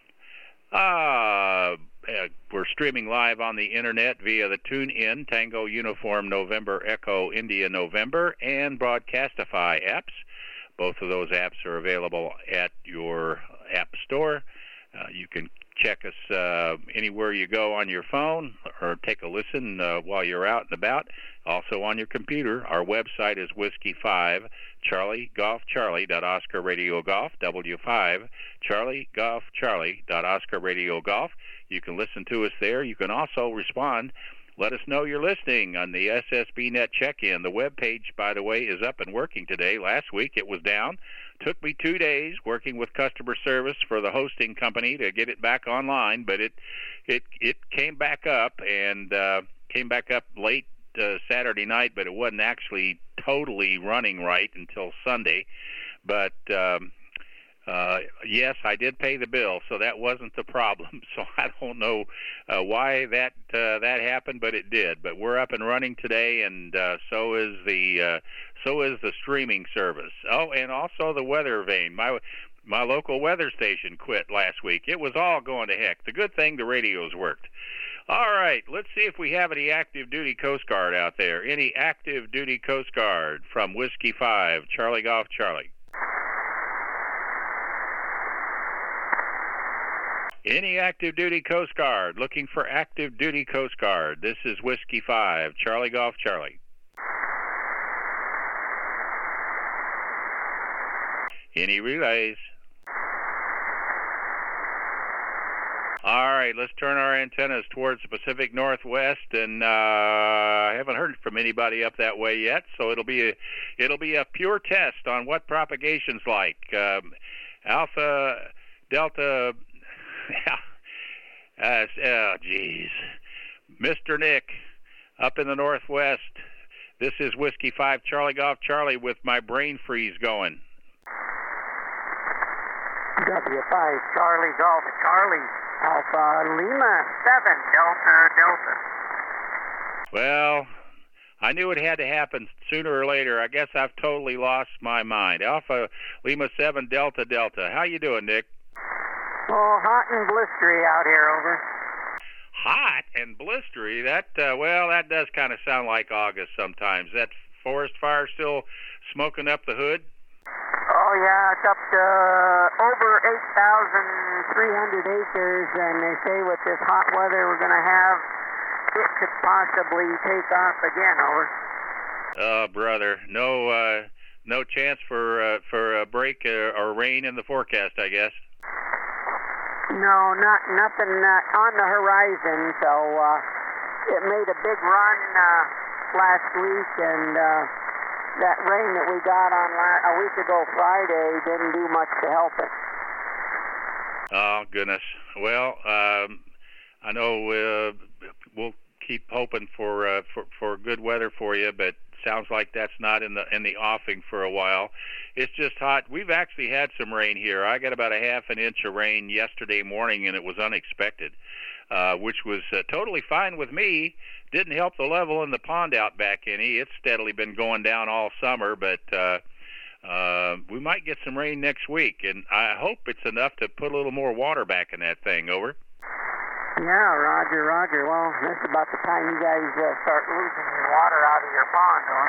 We're streaming live on the internet via the TuneIn, Tango Uniform November Echo India November, and Broadcastify apps. Both of those apps are available at your app store. You can check us anywhere you go on your phone, or take a listen while you're out and about. Also on your computer, our website is Whiskey 5 Charlie Golf Charlie .Oscar Radio Golf, W5 Charlie Golf Charlie .Oscar Radio Golf. You can listen to us there. You can also respond. Let us know you're listening on the SSBNet check-in. The web page, by the way, is up and working today. Last week it was down. Took me 2 days working with customer service for the hosting company to get it back online, but it came back up, and came back up late Saturday night, but it wasn't actually totally running right until Sunday. But yes, I did pay the bill, so that wasn't the problem. So I don't know why that happened, but it did. But we're up and running today, and so is the streaming service. Oh, and also the weather vane. My local weather station quit last week. It was all going to heck. The good thing the radios worked. All right, let's see if we have any active duty Coast Guard out there. Any active duty Coast Guard from Whiskey 5, Charlie Golf Charlie. Any active duty Coast Guard, looking for active duty Coast Guard. This is Whiskey 5, Charlie Golf Charlie. Any relays? All right, let's turn our antennas towards the Pacific Northwest, and I haven't heard from anybody up that way yet, so it'll be a pure test on what propagation's like. Alpha, Delta. Oh, geez. Mr. Nick, up in the Northwest, this is Whiskey 5 Charlie Golf Charlie with my brain freeze going. W5 Charlie Golf Charlie, Alpha Lima 7 Delta Delta. Well, I knew it had to happen sooner or later. I guess I've totally lost my mind. Alpha Lima 7 Delta Delta. How you doing, Nick? Oh, hot and blistery out here, over. Hot and blistery? That does kind of sound like August sometimes. That forest fire still smoking up the hood? Oh, yeah, it's up to over 8,300 acres, and they say with this hot weather we're going to have, it could possibly take off again, over. Oh, brother, no chance for a break or rain in the forecast, I guess. No, nothing on the horizon. So it made a big run last week, and that rain that we got on a week ago Friday didn't do much to help it. Oh goodness. Well, I know we'll keep hoping for good weather for you, but sounds like that's not in the offing for a while. It's just hot. We've actually had some rain here. I got about a half an inch of rain yesterday morning, and it was unexpected, which was totally fine with me. Didn't help the level in the pond out back any. It's steadily been going down all summer, but we might get some rain next week, and I hope it's enough to put a little more water back in that thing, over. Yeah, Roger. Well, this is about the time you guys start losing your water out of your pond, huh?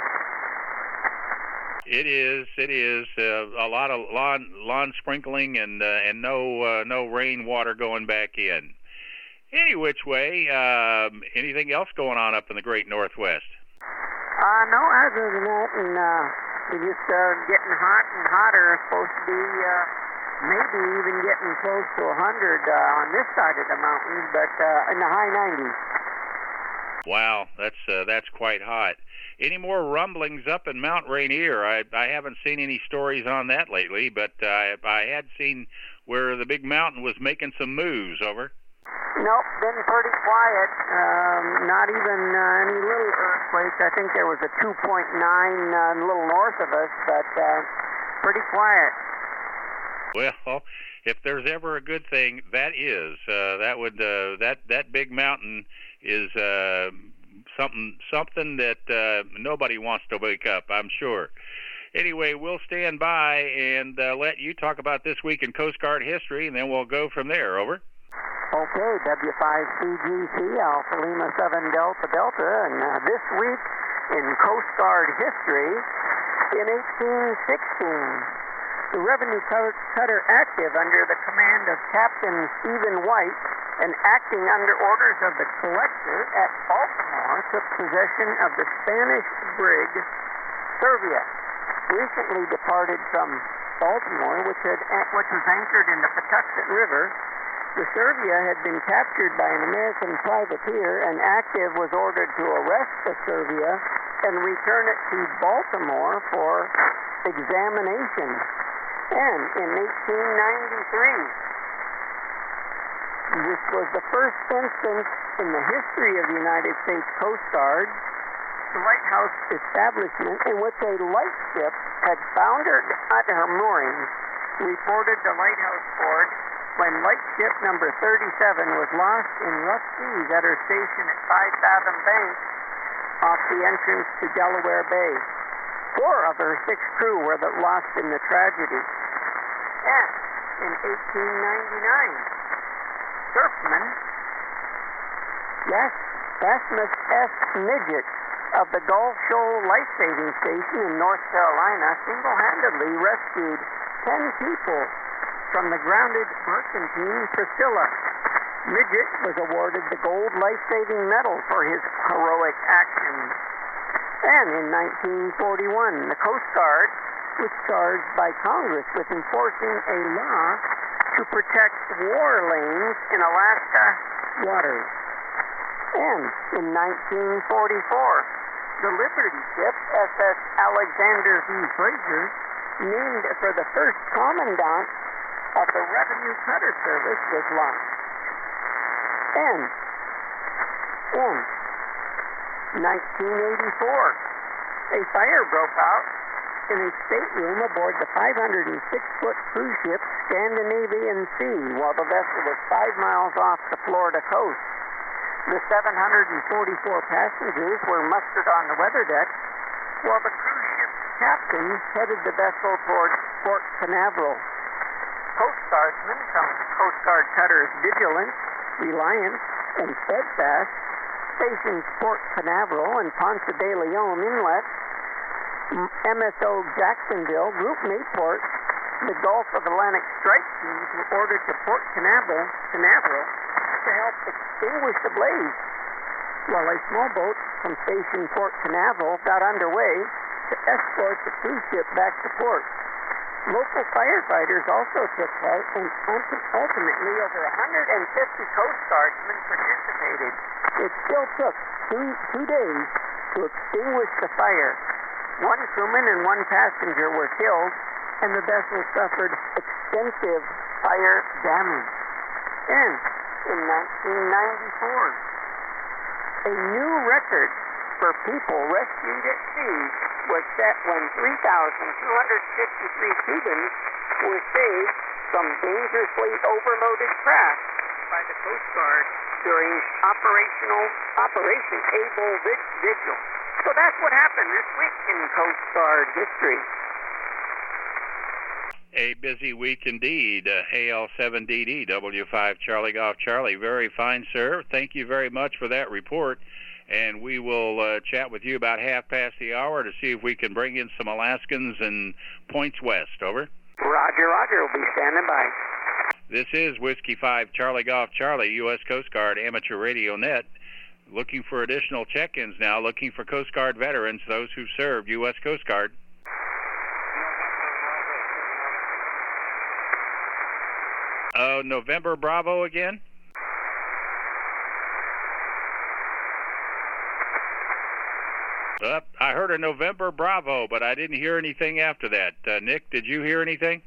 It is a lot of lawn sprinkling and no rainwater going back in. Any which way, anything else going on up in the Great Northwest? No, other than that, and we're just getting hot and hotter. It's supposed to be maybe even getting close to 100 on this side of the mountains, but in the high 90s. Wow, that's quite hot. Any more rumblings up in Mount Rainier? I haven't seen any stories on that lately, but I had seen where the big mountain was making some moves, over. Nope, been pretty quiet. Not even any little earthquakes. I think there was a 2.9 a little north of us, but pretty quiet. Well, if there's ever a good thing, that is that big mountain is something that nobody wants to wake up, I'm sure. Anyway, we'll stand by and let you talk about this week in Coast Guard history, and then we'll go from there, over. Okay, W5CGC, Alpha Lima 7 Delta Delta, and this week in Coast Guard history, in 1816, the revenue cutter active under the command of Captain Stephen White and acting under orders of the collector at Baltimore took possession of the Spanish brig Servia, recently departed from Baltimore, which was anchored in the Patuxent River. The Servia had been captured by an American privateer, and Active was ordered to arrest the Servia and return it to Baltimore for examination. And in 1893, this was the first instance in the history of the United States Coast Guard, the lighthouse establishment in which a lightship had foundered at her moorings, reported the lighthouse board when lightship number 37 was lost in rough seas at her station at 5 Fathom Bank off the entrance to Delaware Bay. 4 of her 6 crew were lost in the tragedy. And in 1899, surfman Rasmus S. Midget of the Gulf Shoal Life Saving Station in North Carolina single-handedly rescued 10 people from the grounded mercantine Priscilla. Midget was awarded the Gold Life-Saving Medal for his heroic actions. And in 1941, the Coast Guard was charged by Congress with enforcing a law to protect war lanes in Alaska waters. And in 1944, the Liberty ship SS Alexander V. Fraser, named for the first commandant of the Revenue Cutter Service, was launched. And in 1984, a fire broke out in a stateroom aboard the 506-foot cruise ship Scandinavian Sea while the vessel was 5 miles off the Florida coast. The 744 passengers were mustered on the weather deck, while the cruise ship's captain headed the vessel toward Port Canaveral. Coast Guardsmen from Coast Guard cutters Vigilant, Reliance, and Steadfast stationed Port Canaveral and Ponce de Leon Inlet, MSO Jacksonville, Group Mayport, the Gulf of Atlantic strike teams were ordered to Port Canaveral to help extinguish the blaze, while a small boat from Station Port Canaveral got underway to escort the cruise ship back to port. Local firefighters also took part, and ultimately over 150 Coast Guardsmen participated. It still took two days to extinguish the fire. One crewman and one passenger were killed, and the vessel suffered extensive fire damage. And in 1994, a new record for people rescued at sea was set when 3,253 Cubans were saved from dangerously overloaded craft by the Coast Guard during Operation Able Vigil. So that's what happened this week in Coast Guard history. A busy week indeed. AL7DD, W5 Charlie Golf Charlie. Very fine, sir. Thank you very much for that report. And we will chat with you about 1:30 to see if we can bring in some Alaskans and points west. Over. Roger, Roger. We'll be standing by. This is Whiskey 5 Charlie Golf Charlie, U.S. Coast Guard Amateur Radio Net. Looking for additional check-ins now, looking for Coast Guard veterans, those who've served U.S. Coast Guard. Oh, November Bravo again? I heard a November Bravo, but I didn't hear anything after that. Nick, did you hear anything?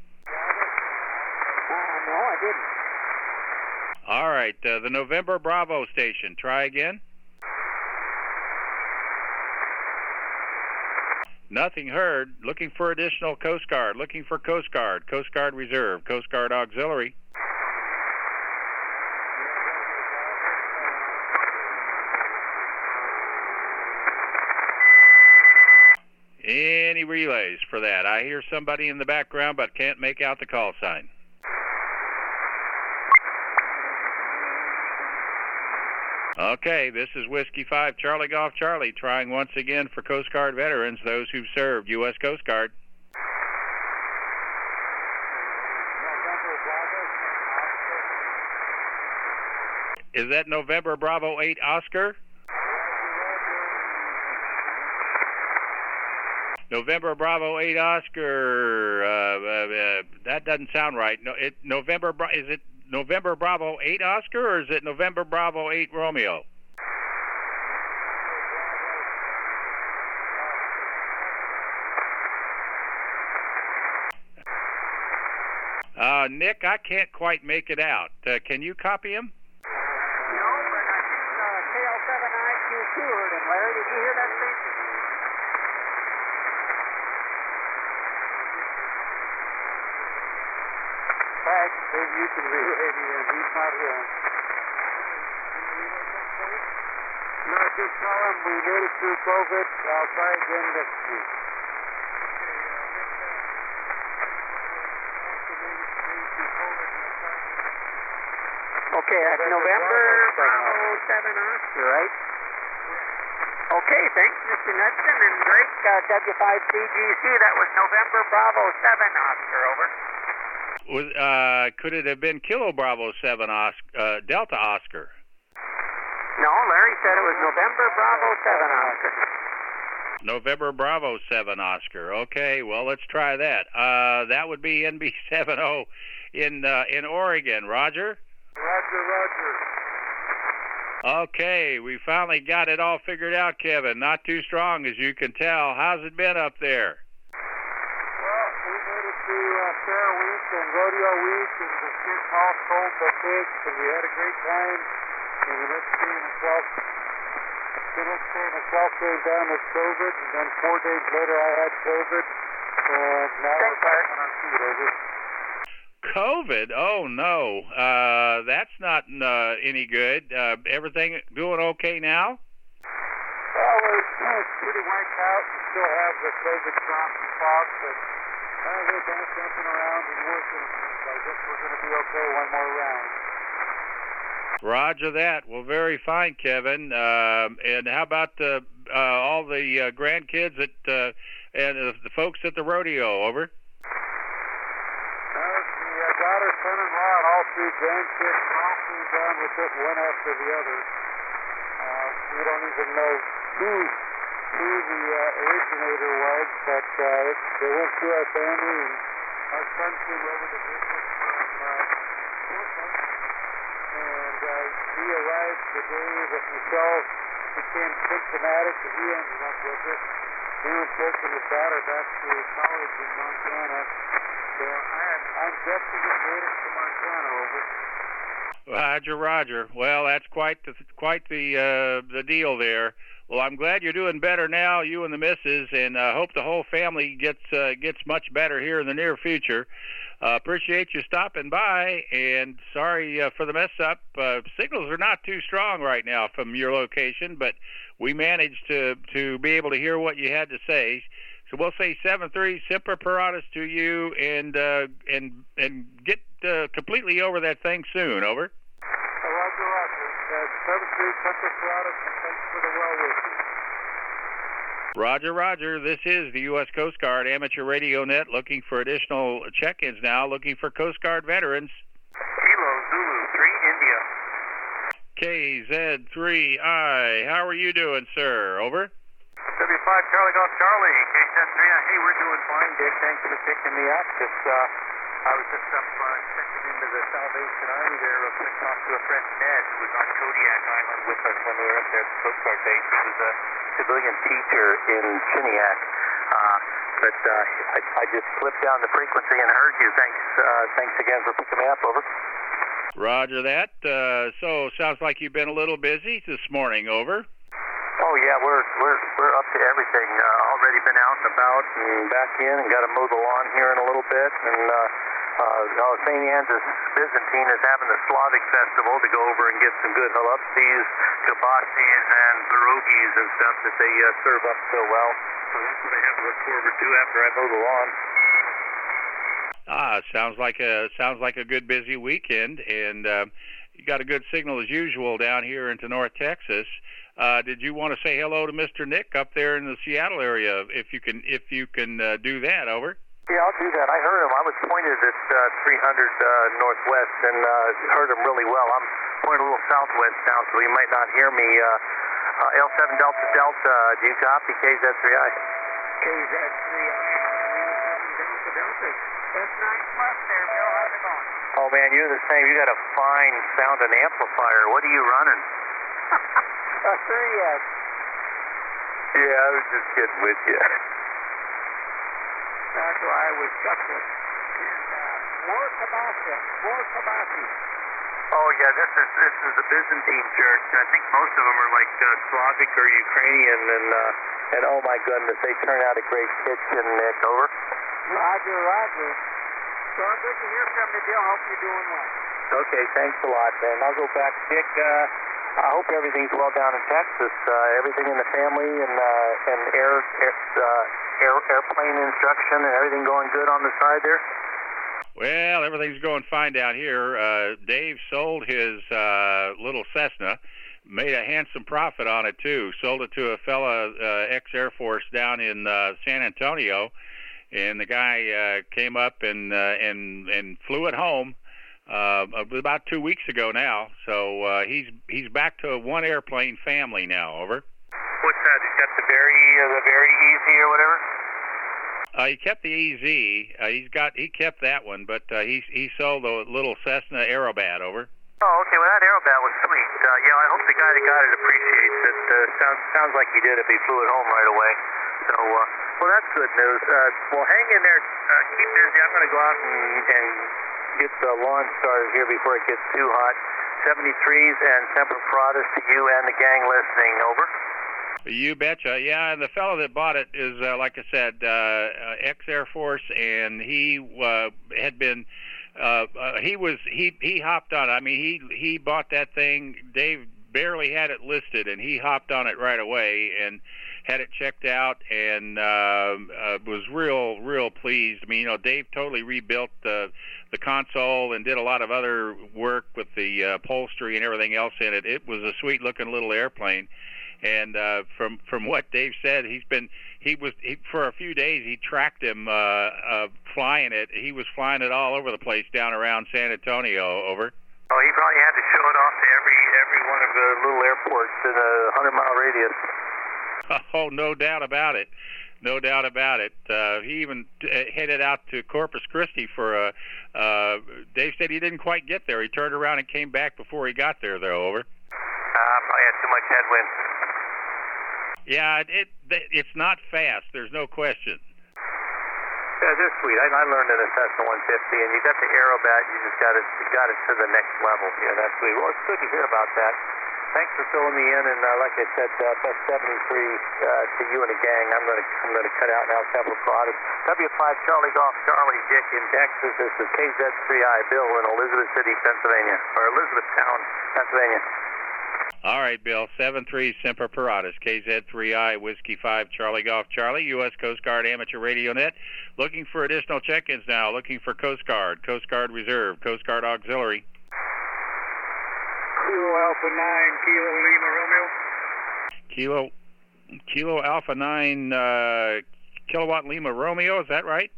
No, I didn't. All right, the November Bravo station. Try again. Nothing heard. Looking for additional Coast Guard. Looking for Coast Guard. Coast Guard Reserve. Coast Guard Auxiliary. Any relays for that? I hear somebody in the background, but can't make out the call sign. Okay, this is Whiskey 5 Charlie Golf Charlie, trying once again for Coast Guard veterans, those who've served U.S. Coast Guard. Is that November Bravo 8 Oscar? November Bravo 8 Oscar. That doesn't sound right. No, is it November Bravo 8 Oscar, or is it November Bravo 8 Romeo? Nick, I can't quite make it out. Can you copy him? No, but I think KL7IQ2 heard him. Larry, did you hear that station? Maybe you can relay me, and he's not here. No, just tell him we made it through COVID. I'll try again next week. Okay, that's November Bravo 7 Oscar, right? Okay, thanks, Mr. Knudsen, and great W5CGC. That was November Bravo 7 Oscar, over. Could it have been Kilo Bravo 7 Delta Oscar? No, Larry said it was November Bravo 7 Oscar. November Bravo 7 Oscar. Okay, well, let's try that. That would be NB70 in Oregon. Roger? Roger. Okay, we finally got it all figured out, Kevin. Not too strong, as you can tell. How's it been up there? Well, we made it through Fair Week and Rodeo Week, and the kids all sold the pigs, and we had a great time. And the next day myself came down with COVID, and then 4 days later I had COVID, and now we're back on our feet, over. COVID? Oh, no. That's not any good. Everything doing okay now? Well, we're pretty wiped out. We still have the COVID drop and fog, but we're back up and around and working. So I guess we're going to be okay one more round. Roger that. Well, very fine, Kevin. And how about all the grandkids and the folks at the rodeo? Over. The daughter, son-in-law, and all three grandkids all flew down with it one after the other. We don't even know who the originator was, but they went through our family, and our son came over to visit from Portland, and he arrived the day that Michelle became symptomatic, and he ended up with it. He was taking his daughter back to college in Montana, so I'm guessing it made it to Montana. Over. Roger. Well, that's quite the deal there. Well, I'm glad you're doing better now, you and the missus, and hope the whole family gets much better here in the near future. Appreciate you stopping by, and sorry for the mess up. Signals are not too strong right now from your location, but we managed to be able to hear what you had to say. So we'll say 7-3 Semper Paratus to you, and get completely over that thing soon. Over. Roger. 7-3 Semper Paratus, and thanks for the well wishes. Roger. This is the U.S. Coast Guard Amateur Radio Net, looking for additional check-ins now, looking for Coast Guard veterans. Kilo Zulu 3 India. KZ3I, how are you doing, sir? Over. W5 Charlie Golf Charlie. KZ3I, hey, we're doing fine, Dick. Thanks for picking me up. I was just up checking into the Salvation Army there, quick talk to a friend, Ned, who was on Kodiak Island with us when we were up there at the Coast Guard base. He was a civilian teacher in Chiniac. But I just flipped down the frequency and heard you. Thanks again for picking me up. Over. Roger that. So sounds like you've been a little busy this morning. Over. Oh yeah, we're up to everything. Already been out and about and back in, and got to mow the lawn here in a little bit. And St. Anne's Byzantine is having the Slavic festival to go over and get some good halupsis, kibasi's, and pierogies and stuff that they serve up so well. So that's what I have to look forward to after I mow the lawn. Sounds like a good busy weekend, and you got a good signal as usual down here into North Texas. Did you want to say hello to Mr. Nick up there in the Seattle area? If you can do that. Over. Yeah, I'll do that. I heard him. I was pointed at 300 northwest and heard him really well. I'm pointed a little southwest now, so he might not hear me. L7 Delta Delta, do you copy? KZ3I. KZ3I, Delta Delta. S9 Plus there, Bill. How's it going? Oh, man, you're the same. You got a fine sound and amplifier. What are you running? A 3X. Yeah, I was just kidding with you. That's why I was chuckling. More Kabasi. Oh, yeah, this is the Byzantine church. I think most of them are like Slavic or Ukrainian, and oh my goodness, they turn out a great kitchen, Nick. Over. Roger. So good to hear from you, Bill. Hope you're doing well. Okay, thanks a lot, man. I'll go back. Dick, I hope everything's well down in Texas. Everything in the family and airplane instruction and everything going good on the side there? Well, everything's going fine down here. Dave sold his little Cessna, made a handsome profit on it too. Sold it to a fella ex-Air Force down in San Antonio, and the guy came up and flew it home about 2 weeks ago now. So he's back to a one airplane family now. Over. What's that? He's got the very easy or whatever. He kept the EZ. He kept that one, but he sold the little Cessna Aerobat. Over. Oh, okay. Well, that Aerobat was sweet. Yeah, I hope the guy that got it appreciates it. Sounds like he did if he flew it home right away. So, well, that's good news. Well, hang in there. Keep busy. I'm going to go out and get the lawn started here before it gets too hot. 73s and Semper Paratus to you and the gang listening. Over. You betcha. Yeah, and the fellow that bought it is, like I said, ex-Air Force, and he had been he hopped on it. I mean, he bought that thing. Dave barely had it listed, and he hopped on it right away and had it checked out, and was real pleased. I mean, Dave totally rebuilt the console and did a lot of other work with the upholstery and everything else in it. It was a sweet looking little airplane. And from what Dave said, for a few days he tracked him flying it. He was flying it all over the place down around San Antonio. Over. Oh, he probably had to show it off to every one of the little airports in a 100-mile radius. Oh, no doubt about it. No doubt about it. He even headed out to Corpus Christi for Dave said he didn't quite get there. He turned around and came back before he got there, though. Over. Probably had too much headwind. Yeah, it's not fast. There's no question. Yeah, they're sweet. I learned in a Cessna 150, and you got the Aerobat. You just got it to the next level. Yeah, that's sweet. Well, it's good to hear about that. Thanks for filling me in, and like I said, best 73 to you and the gang. I'm gonna cut out now. Capital Paratus. W5 Charlie Golf Charlie Dick in Texas. This is KZ3I Bill in Elizabethtown, Pennsylvania. All right, Bill. 73 Semper Paratus, KZ3I Whiskey 5 Charlie Golf Charlie, U.S. Coast Guard Amateur Radio Net. Looking for additional check-ins now. Looking for Coast Guard Reserve, Coast Guard Auxiliary. Kilo Alpha 9, Kilo Lima Romeo. Kilo Alpha 9, Kilowatt Lima Romeo. Is that right?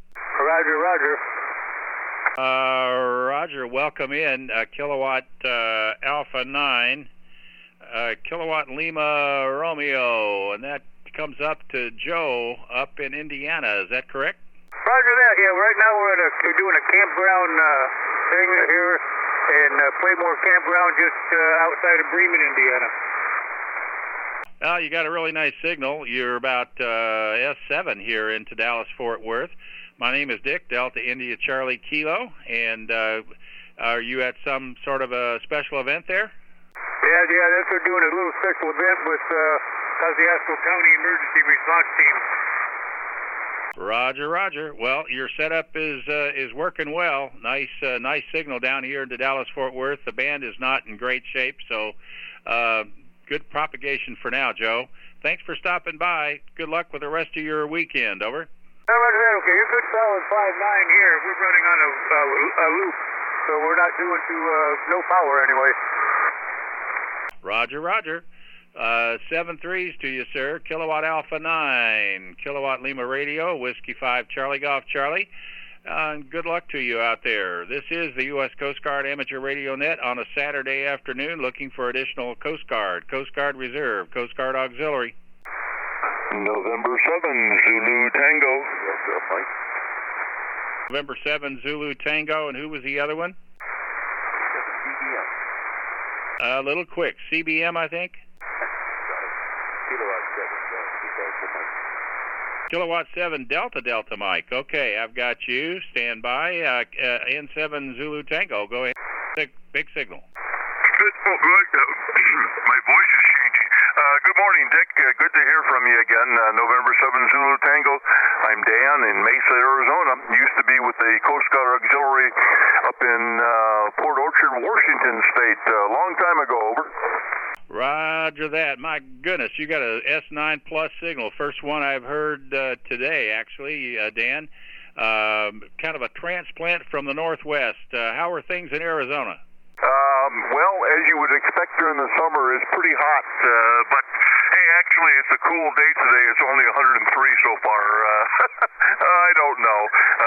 Roger. Roger. Welcome in, Kilowatt Alpha 9. Kilowatt Lima Romeo, and that comes up to Joe up in Indiana. Is that correct? Roger that. Yeah, right now we're doing a campground thing here in Playmore Campground just outside of Bremen, Indiana. Well, you got a really nice signal. You're about S7 here into Dallas-Fort Worth. My name is Dick, Delta India Charlie Kilo, and are you at some sort of a special event there? Yeah, they're doing a little special event with Kosciuszko County Emergency Response Team. Roger. Well, your setup is working well. Nice signal down here into Dallas-Fort Worth. The band is not in great shape, so good propagation for now, Joe. Thanks for stopping by. Good luck with the rest of your weekend. Over. Roger that. Okay, you're good solid 5-9 here. We're running on a loop, so we're not doing no power anyway. Roger. 7-3s to you, sir. Kilowatt Alpha 9, Kilowatt Lima Radio, Whiskey 5 Charlie Golf Charlie. Good luck to you out there. This is the U.S. Coast Guard Amateur Radio Net on a Saturday afternoon, looking for additional Coast Guard Reserve, Coast Guard Auxiliary. November 7, Zulu Tango. November 7, Zulu Tango, and who was the other one? A little quick. CBM, I think? Kilowatt 7 Delta Mike. Okay, I've got you. Stand by. N7 Zulu Tango. Go ahead. Big signal. My voice is changing. Good morning, Dick. Good to hear from you again. November 7 Zulu Tango. I'm Dan in Mesa, Arizona. Used to be with the Coast Guard Auxiliary up in Port Orchard, Washington State, a long time ago. Over. Roger that. My goodness, you got a S9 plus signal. First one I've heard today, actually, Dan. Kind of a transplant from the Northwest. How are things in Arizona? Well, as you would expect during the summer, it's pretty hot. But hey, actually, it's a cool day today. It's only 103 so far. I don't know.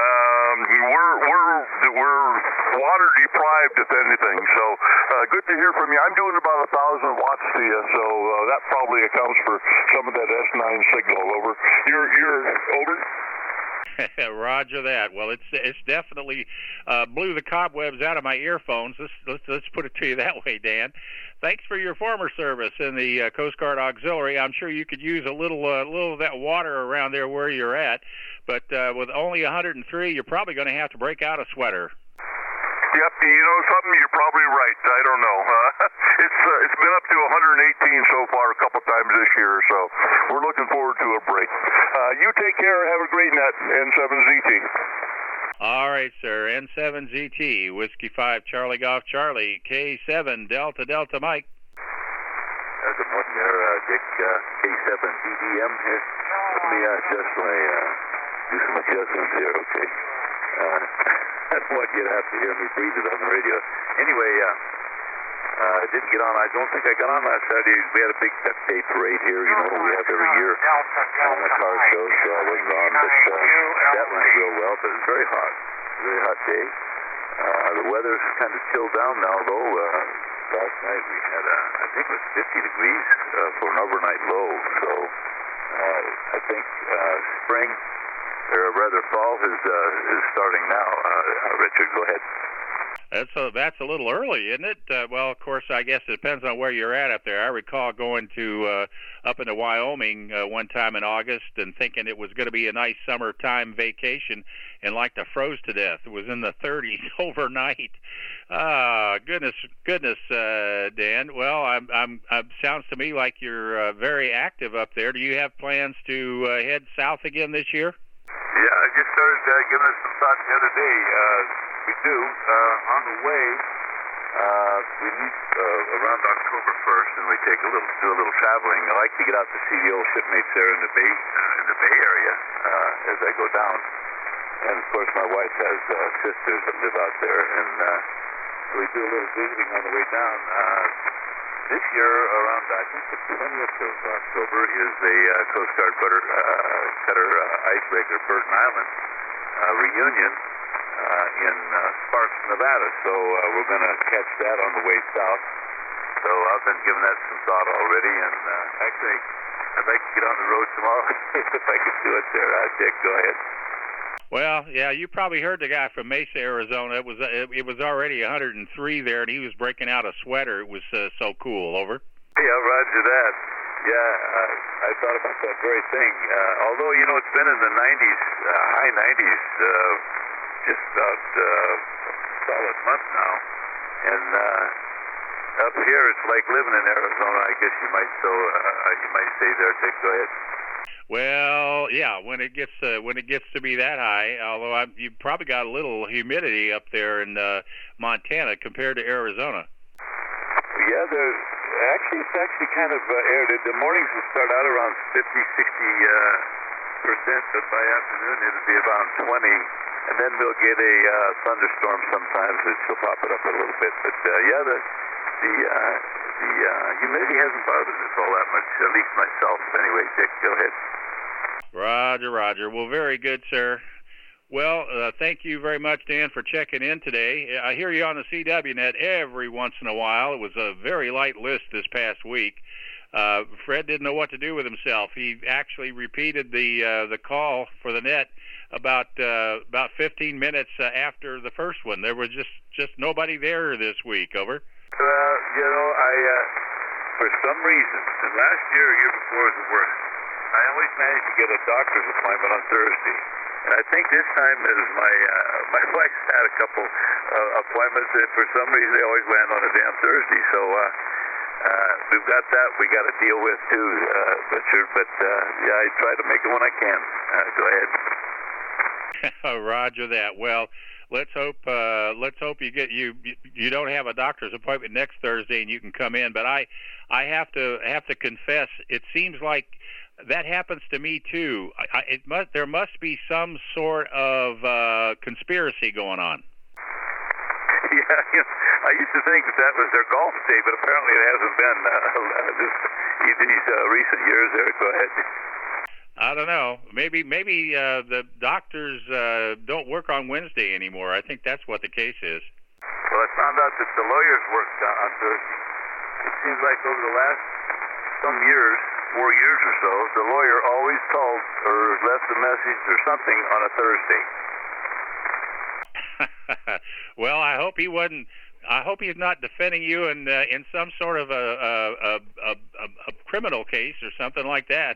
We're water deprived, if anything. So good to hear from you. I'm doing about 1,000 watts to you, so that probably accounts for some of that S9 signal. Over. You're over. Roger that. Well, it's definitely blew the cobwebs out of my earphones. Let's put it to you that way, Dan. Thanks for your former service in the Coast Guard Auxiliary. I'm sure you could use a little of that water around there where you're at. But with only 103, you're probably going to have to break out a sweater. Yep, you know something, you're probably right. I don't know. It's been up to 118 so far a couple times this year, so we're looking forward to a break. You take care. Have a great net, N7ZT. All right, sir. N7ZT, Whiskey 5, Charlie Golf Charlie, K7, Delta Delta Mike. Good morning there, Dick, K7DDM here. Let me just do some adjustments here, okay? I don't want you to have to hear me breathe it on the radio. Anyway, I didn't get on. I don't think I got on last Saturday. We had a big Pep Day parade here, you know, we have every year on the car show, so I wasn't on, but that went real well, but it was very hot. Very hot day. The weather's kind of chilled down now, though. Last night we had, I think it was 50 degrees for an overnight low, so I think spring, or rather fall, is starting now. Richard, go ahead. That's a little early, isn't it? Well, of course, I guess it depends on where you're at up there. I recall going to up into Wyoming one time in August and thinking it was going to be a nice summertime vacation, and like to froze to death. It was in the 30s overnight. Goodness, Dan. Well, I'm sounds to me like you're very active up there. Do you have plans to head south again this year? Yeah, I just started giving it some thought the other day. We do. On the way, we meet around October 1st, and we do a little traveling. I like to get out to see the old shipmates there in the Bay Area as I go down. And of course, my wife has sisters that live out there, and so we do a little visiting on the way down. This year, around I think the 20th of October, is a Coast Guard cutter icebreaker Burton Island reunion in Sparks, Nevada. So we're going to catch that on the way south. So I've been giving that some thought already, and actually, I'd like to get on the road tomorrow if I could do it there. Dick, go ahead. Well, yeah, you probably heard the guy from Mesa, Arizona. It was already 103 there, and he was breaking out a sweater. It was so cool. Over. Yeah, roger that. Yeah, I thought about that very thing. Although, you know, it's been in the 90s, high 90s, just about a solid month now. And up here, it's like living in Arizona, I guess you might say there, Dick. Go ahead. Well, yeah, when it gets to be that high, although you've probably got a little humidity up there in Montana compared to Arizona. Yeah, it's actually kind of arid. The mornings will start out around 50, 60%, but by afternoon it'll be around 20, and then we'll get a thunderstorm sometimes, which will pop it up a little bit. But yeah, the humidity hasn't bothered us all that much, at least myself. Anyway, Dick, go ahead. Roger. Well, very good, sir. Well, thank you very much, Dan, for checking in today. I hear you on the CWNet every once in a while. It was a very light list this past week. Fred didn't know what to do with himself. He actually repeated the call for the net about 15 minutes after the first one. There was just nobody there this week. Over. You know, for some reason, and last year or year before was the worst, I always managed to get a doctor's appointment on Thursday. And I think this time it was my wife's had a couple appointments, and for some reason they always land on a damn Thursday. So we've got that we got to deal with too, Richard. But yeah, I try to make it when I can. Go ahead. Roger that. Well, let's hope you don't have a doctor's appointment next Thursday and you can come in. But I have to confess, it seems like that happens to me too. There must be some sort of conspiracy going on. Yeah, I used to think that was their golf day, but apparently it hasn't been these recent years. There, go ahead. I don't know. Maybe the doctors don't work on Wednesday anymore. I think that's what the case is. Well, I found out that the lawyers worked on Thursday. It seems like over the last some years, 4 years or so, the lawyer always called or left a message or something on a Thursday. Well, I hope he wasn't. I hope he's not defending you in some sort of a criminal case or something like that.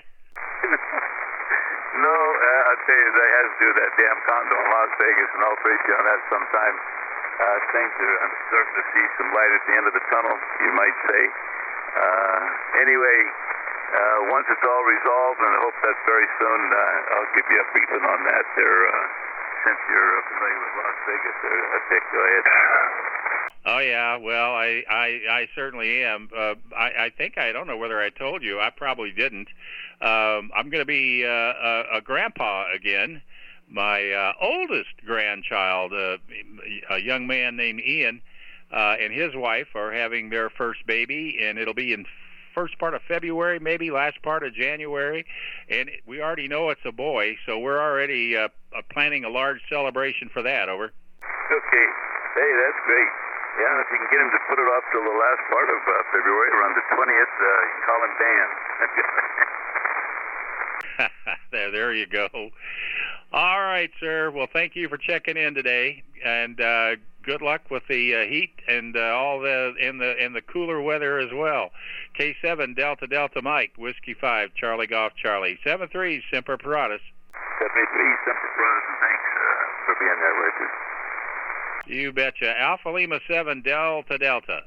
No, I'll tell you, that has to do with that damn condo in Las Vegas, and I'll brief you on that sometime. I'm starting to see some light at the end of the tunnel, you might say. Anyway, once it's all resolved, and I hope that's very soon, I'll give you a briefing on that there since you're familiar with Las Vegas there, Dick, go ahead. Oh yeah, well I certainly am. I think I don't know whether I told you. I probably didn't. I'm going to be a grandpa again. My oldest grandchild, a young man named Ian, and his wife are having their first baby, and it'll be in first part of February, maybe last part of January, and we already know it's a boy, so we're already planning a large celebration for that. Over. Okay. Hey, that's great. Yeah, if you can get him to put it off till the last part of February, around the 20th, you can call him Dan. There you go. All right, sir. Well, thank you for checking in today, and good luck with the heat and all in the cooler weather as well. K7 Delta Delta Mike, Whiskey 5 Charlie Golf Charlie, 7-3 Semper Paratus. 73 Semper Paratus, and thanks for being there, Richard. You betcha. Alpha Lima 7 Delta Delta.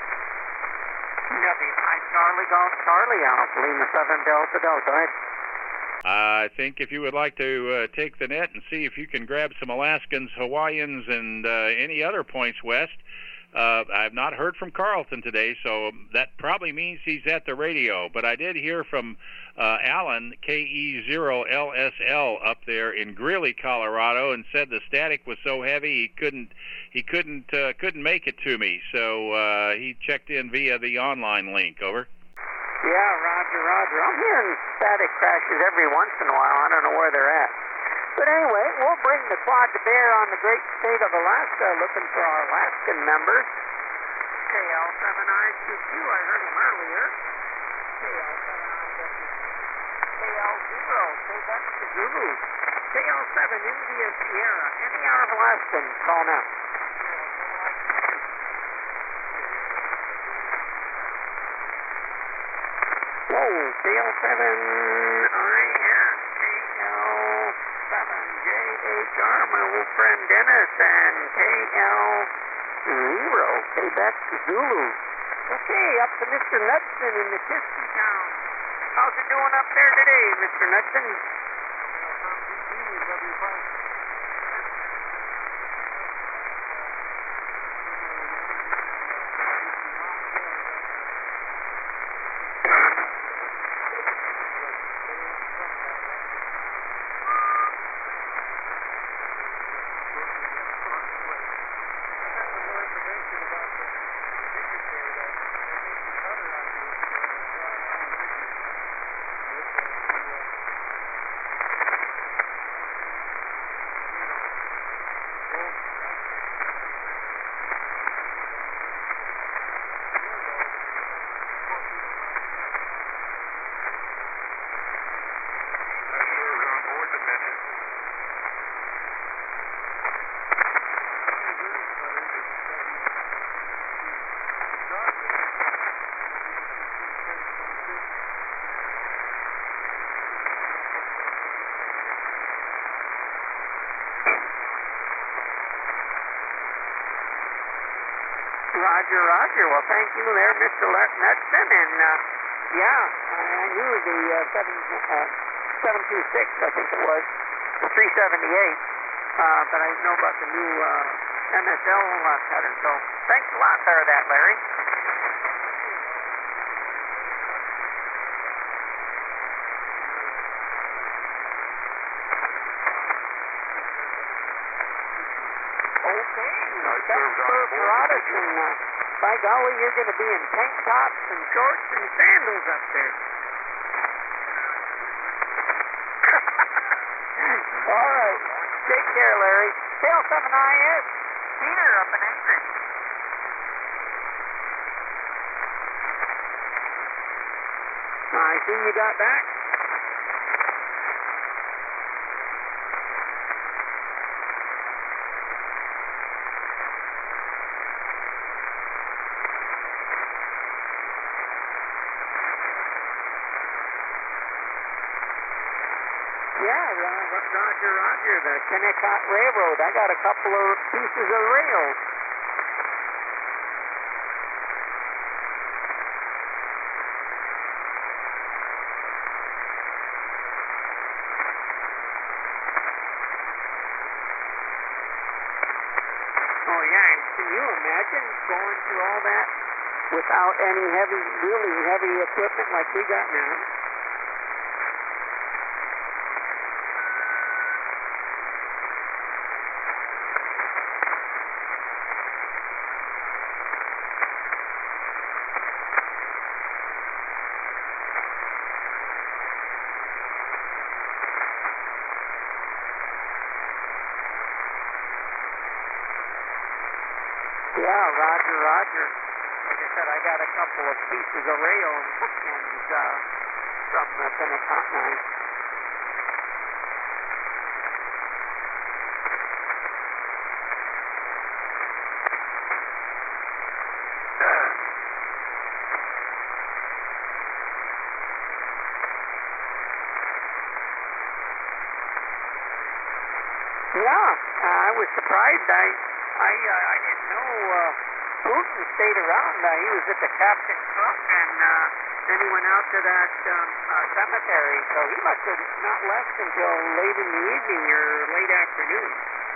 W5 Charlie Golf Charlie, Alpha Lima 7 Delta Delta. Go ahead. I think if you would like to take the net and see if you can grab some Alaskans, Hawaiians, and any other points west. I've not heard from Carlton today, so that probably means he's at the radio. But I did hear from Alan, KE0LSL, up there in Greeley, Colorado, and said the static was so heavy he couldn't make it to me. So he checked in via the online link. Over. Yeah, Roger. I'm hearing static crashes every once in a while. I don't know where they're at. But anyway, we'll bring the quad to bear on the great state of Alaska, looking for our Alaskan members. KL7I22, I heard him earlier. KL7I22. KL0, Quebec to Zulu. KL7, India Sierra. Any hour of Alaskan, call now. Whoa, KL7IS, KL7JHR, my old friend Dennis, and KL0, Quebec Zulu. Okay, up to Mr. Knudsen in the Kiski town. How's it doing up there today, Mr. Knudsen? Roger. Well, thank you there, Mr. Knudsen. And, I knew the 726, I think it was, the 378. But I didn't know about the new MSL cutter. So thanks a lot there, that, Larry. Okay, that's Paratus, and by golly, you're going to be in tank tops and shorts and sandals up there. All right, take care, Larry. KL7IS, Peter up in Anchorage. I see you got back. Roger, the Kennecott Railroad. I got a couple of pieces of rail. imagine going through all that without any really heavy equipment like we got now? Yeah, Roger, Roger. Like I said, I got a couple of pieces of rail and bookends from the Kennecott 9. Yeah, I was surprised. I didn't know Putin stayed around. He was at the Captain's Cook, and then he went out to that cemetery. So he must have not left until late in the evening or late afternoon.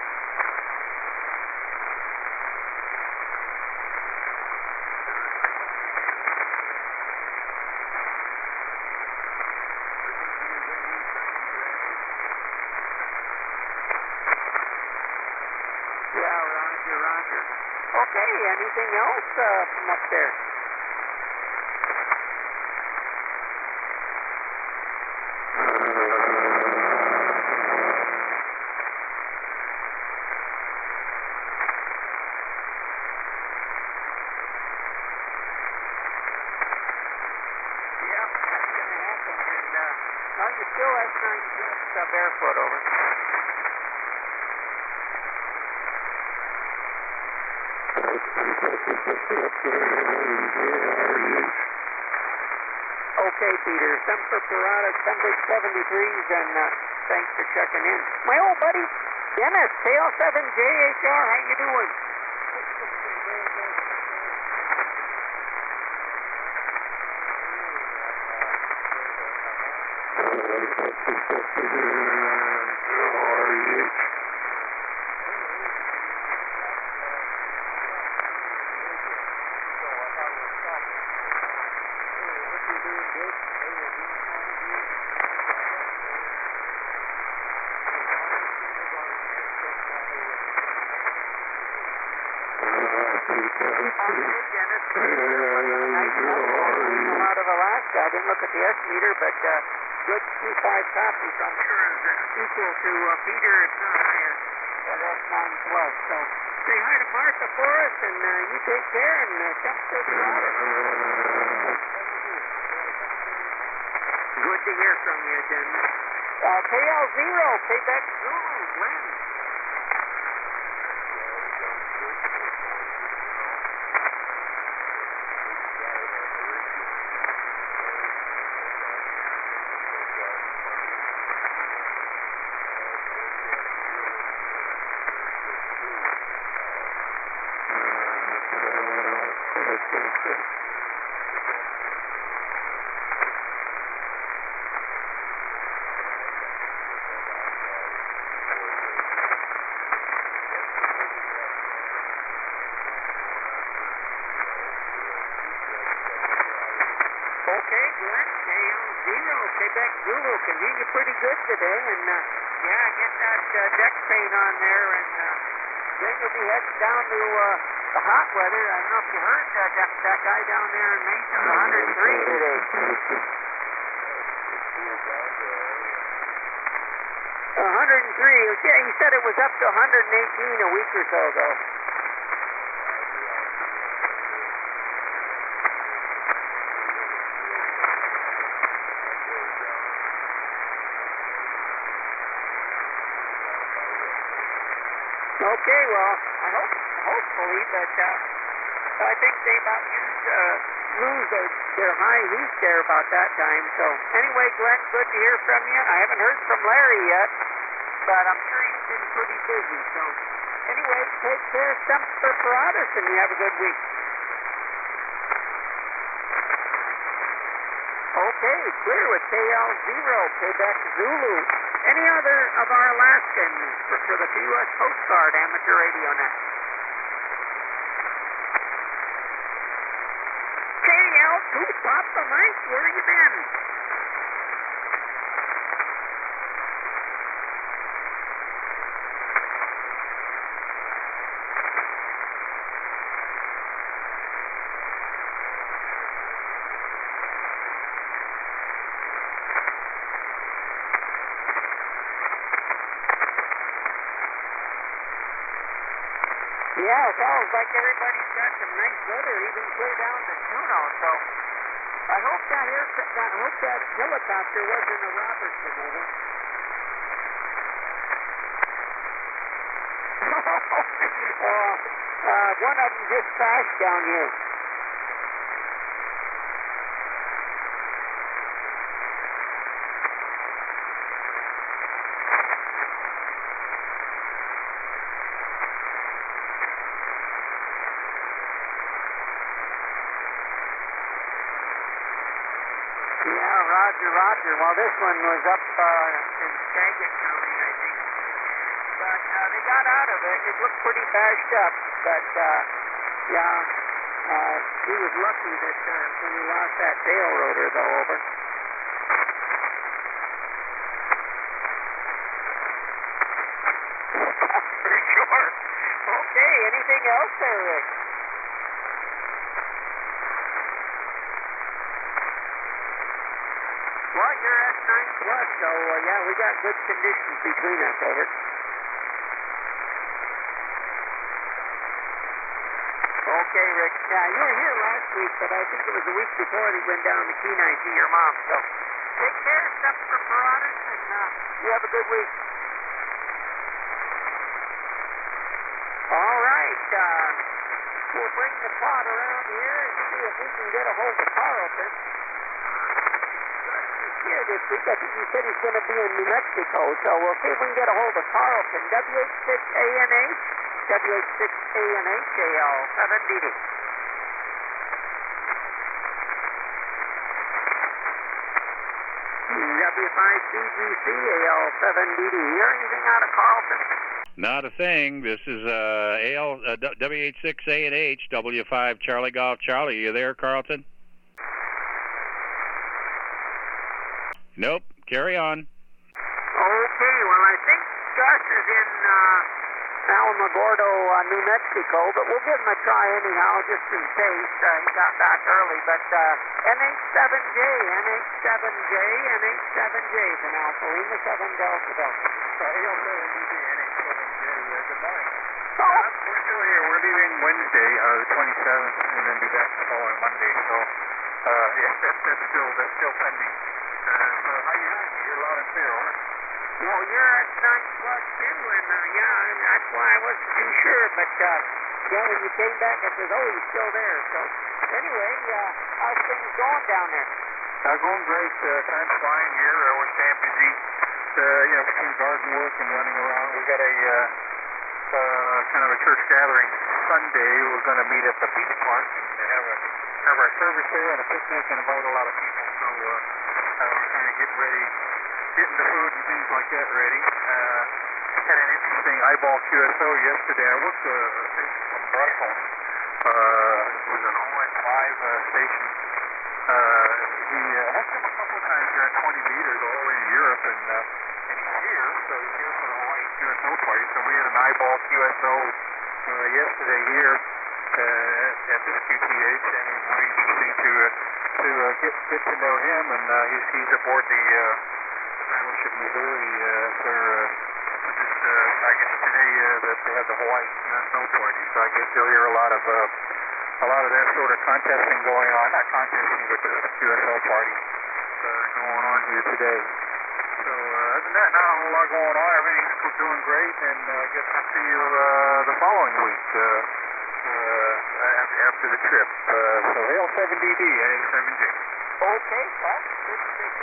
Roger. Okay, anything else from up there? Yep, that's going to happen. And no, you still have 9 barefoot over. Okay, Peter. Semper Parata, Semper 73s, and thanks for checking in. My old buddy, Dennis, KL7JHR, how you doing? Out of Alaska. I didn't look at the S-meter, but good 2.5 copy, so I'm sure is equal to Peter, if not higher, at S9 plus. So say hi to Martha for us, and you take care, and Semper Parata. Good to hear from you, Jen. KL0, Quebec Zulu, Glenn. Okay, Glenn, KL0, Quebec Zulu, can hear you pretty good today, and yeah, get that deck paint on there, and then you'll be heading down to the hot weather. I don't know if you heard that guy down there in Mesa, 103 today. 103, yeah, he said it was up to 118 a week or so ago. Okay, well, hopefully, but I think they about lose their high heat there about that time. So anyway, Glenn, good to hear from you. I haven't heard from Larry yet, but I'm sure he's been pretty busy. So anyway, take care of Semper Parata, and you have a good week. Okay, clear with KL0, Quebec Zulu. Any other of our Alaskans for the U.S. Coast Guard Amateur Radio Net? Ooh, Papa Mike, where you been? Yeah, it sounds like everybody's got some nice weather, even clear down to Juneau. So I hope that helicopter wasn't a Robertson, over. One of them just crashed down here. Roger. Well, this one was up in Skagit County, I think. But they got out of it. It looked pretty bashed up. But, he was lucky that when he lost that tail rotor, though, over. For sure. Okay, anything else there, Rick? Well, you're at 9 plus, so yeah, we got good conditions between us, over. Okay, Rick. Yeah, you were here last week, but I think it was the week before that you went down to Kenai to see your mom. So take care, stuff for Paratus, and you have a good week. All right, we'll bring the pot around here and see if we can get a hold of Carlton. Here this week. I think he said he's going to be in New Mexico, so we'll see if we can get a hold of Carlton. WH6ANH, WH6ANH, AL7DD. W5CGC, AL7DD. Hear anything out of Carlton? Not a thing. This is WH6ANH, W5 Charlie Golf Charlie. You there, Carlton? Nope. Carry on. Okay, well, I think Gus is in Alamogordo, New Mexico, but we'll give him a try anyhow, just in case. He got back early, but NH7J from Alpha Lima 7 Delta Delta. AL7DD, NH7J, good morning. Oh. We're still here. We're leaving Wednesday, the 27th, and then be back the following Monday, so that's still pending. So how you doing? You're loud and clear, over. Well, you're at 9 plus 2, and that's why I wasn't too sure, but when you came back, I said, oh, he's still there. So anyway, how's things going down there? Going great. Time's flying here. We're staying busy, between garden work and running around. We got a kind of a church gathering Sunday. We're going to meet at the beach park and have our service there and a picnic and invite a lot of people. So we're kind of getting ready, getting the food and things like that ready. Had an interesting eyeball QSO yesterday. I worked a station from Brussels. It was an OS5 station. He helped him a couple of times here at 20 meters all the way to Europe, and he's here, so he's here for the Hawaii QSO party. So we had an eyeball QSO yesterday here at this QTH, and it was really interesting to get to know him, and he's aboard the Battleship Missouri for this, I guess today that they have the Hawaii QSO party, so I guess you'll hear a lot of that sort of contesting going on, not contesting, but the QSO party going on here today. So other than that, not a whole lot going on. Everything's doing great, and I guess I'll see you the following week after the trip. So AL7DD, AL7J. Okay, well, good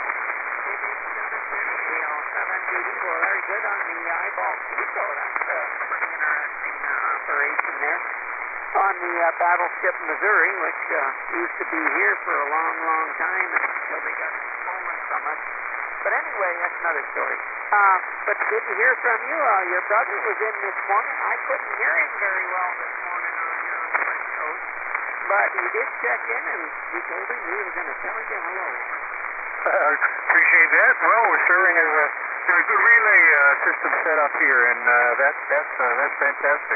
AL7DD. Well, very good on the eyeball QSO. That's a pretty interesting operation there. On the Battleship Missouri, which used to be here for a long, long time until they got stolen from us. But anyway, that's another story. But good to hear from you. Your brother was in this morning. I couldn't hear him very well this morning here on the West Coast. but he did check in, and we told him we were going to tell you hello. Appreciate that. Well, we're serving as a good relay system set up here, and that's fantastic.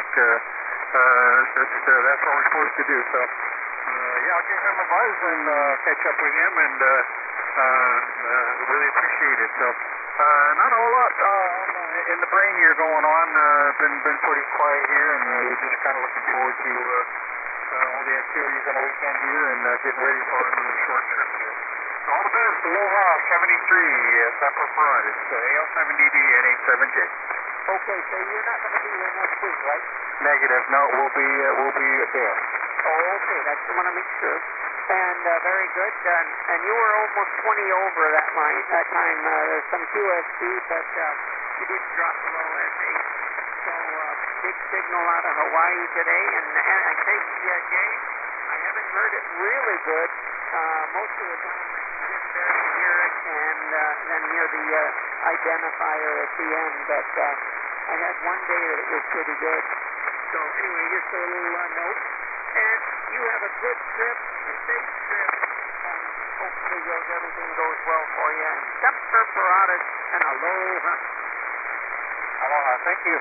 That's what we're supposed to do. So, I'll give him a buzz and catch up with him, and really appreciate it. So, not a whole lot in the brain here going on. Been pretty quiet here, and we're just kind of looking forward to all the activities on the weekend here, and getting ready for another short trip here. All the best. Aloha 73, Semper Paratus, AL7DD, NH7J. Okay, so you're not going to be here next week, right? Negative. No, we'll be there. Oh, okay. That's what I want to make sure. And very good. And you were almost 20 over that time. There's some QSC, but you didn't drop below S8. So big signal out of Hawaii today. And KTJ, I haven't heard it really good. Most of the time I can just barely hear it and then hear the identifier at the end. But I had one day that it was pretty good. So anyway, just a little note. And you have a good trip, a safe trip, and hopefully everything goes well for you. And Semper Paratus and aloha. Aloha, thank you.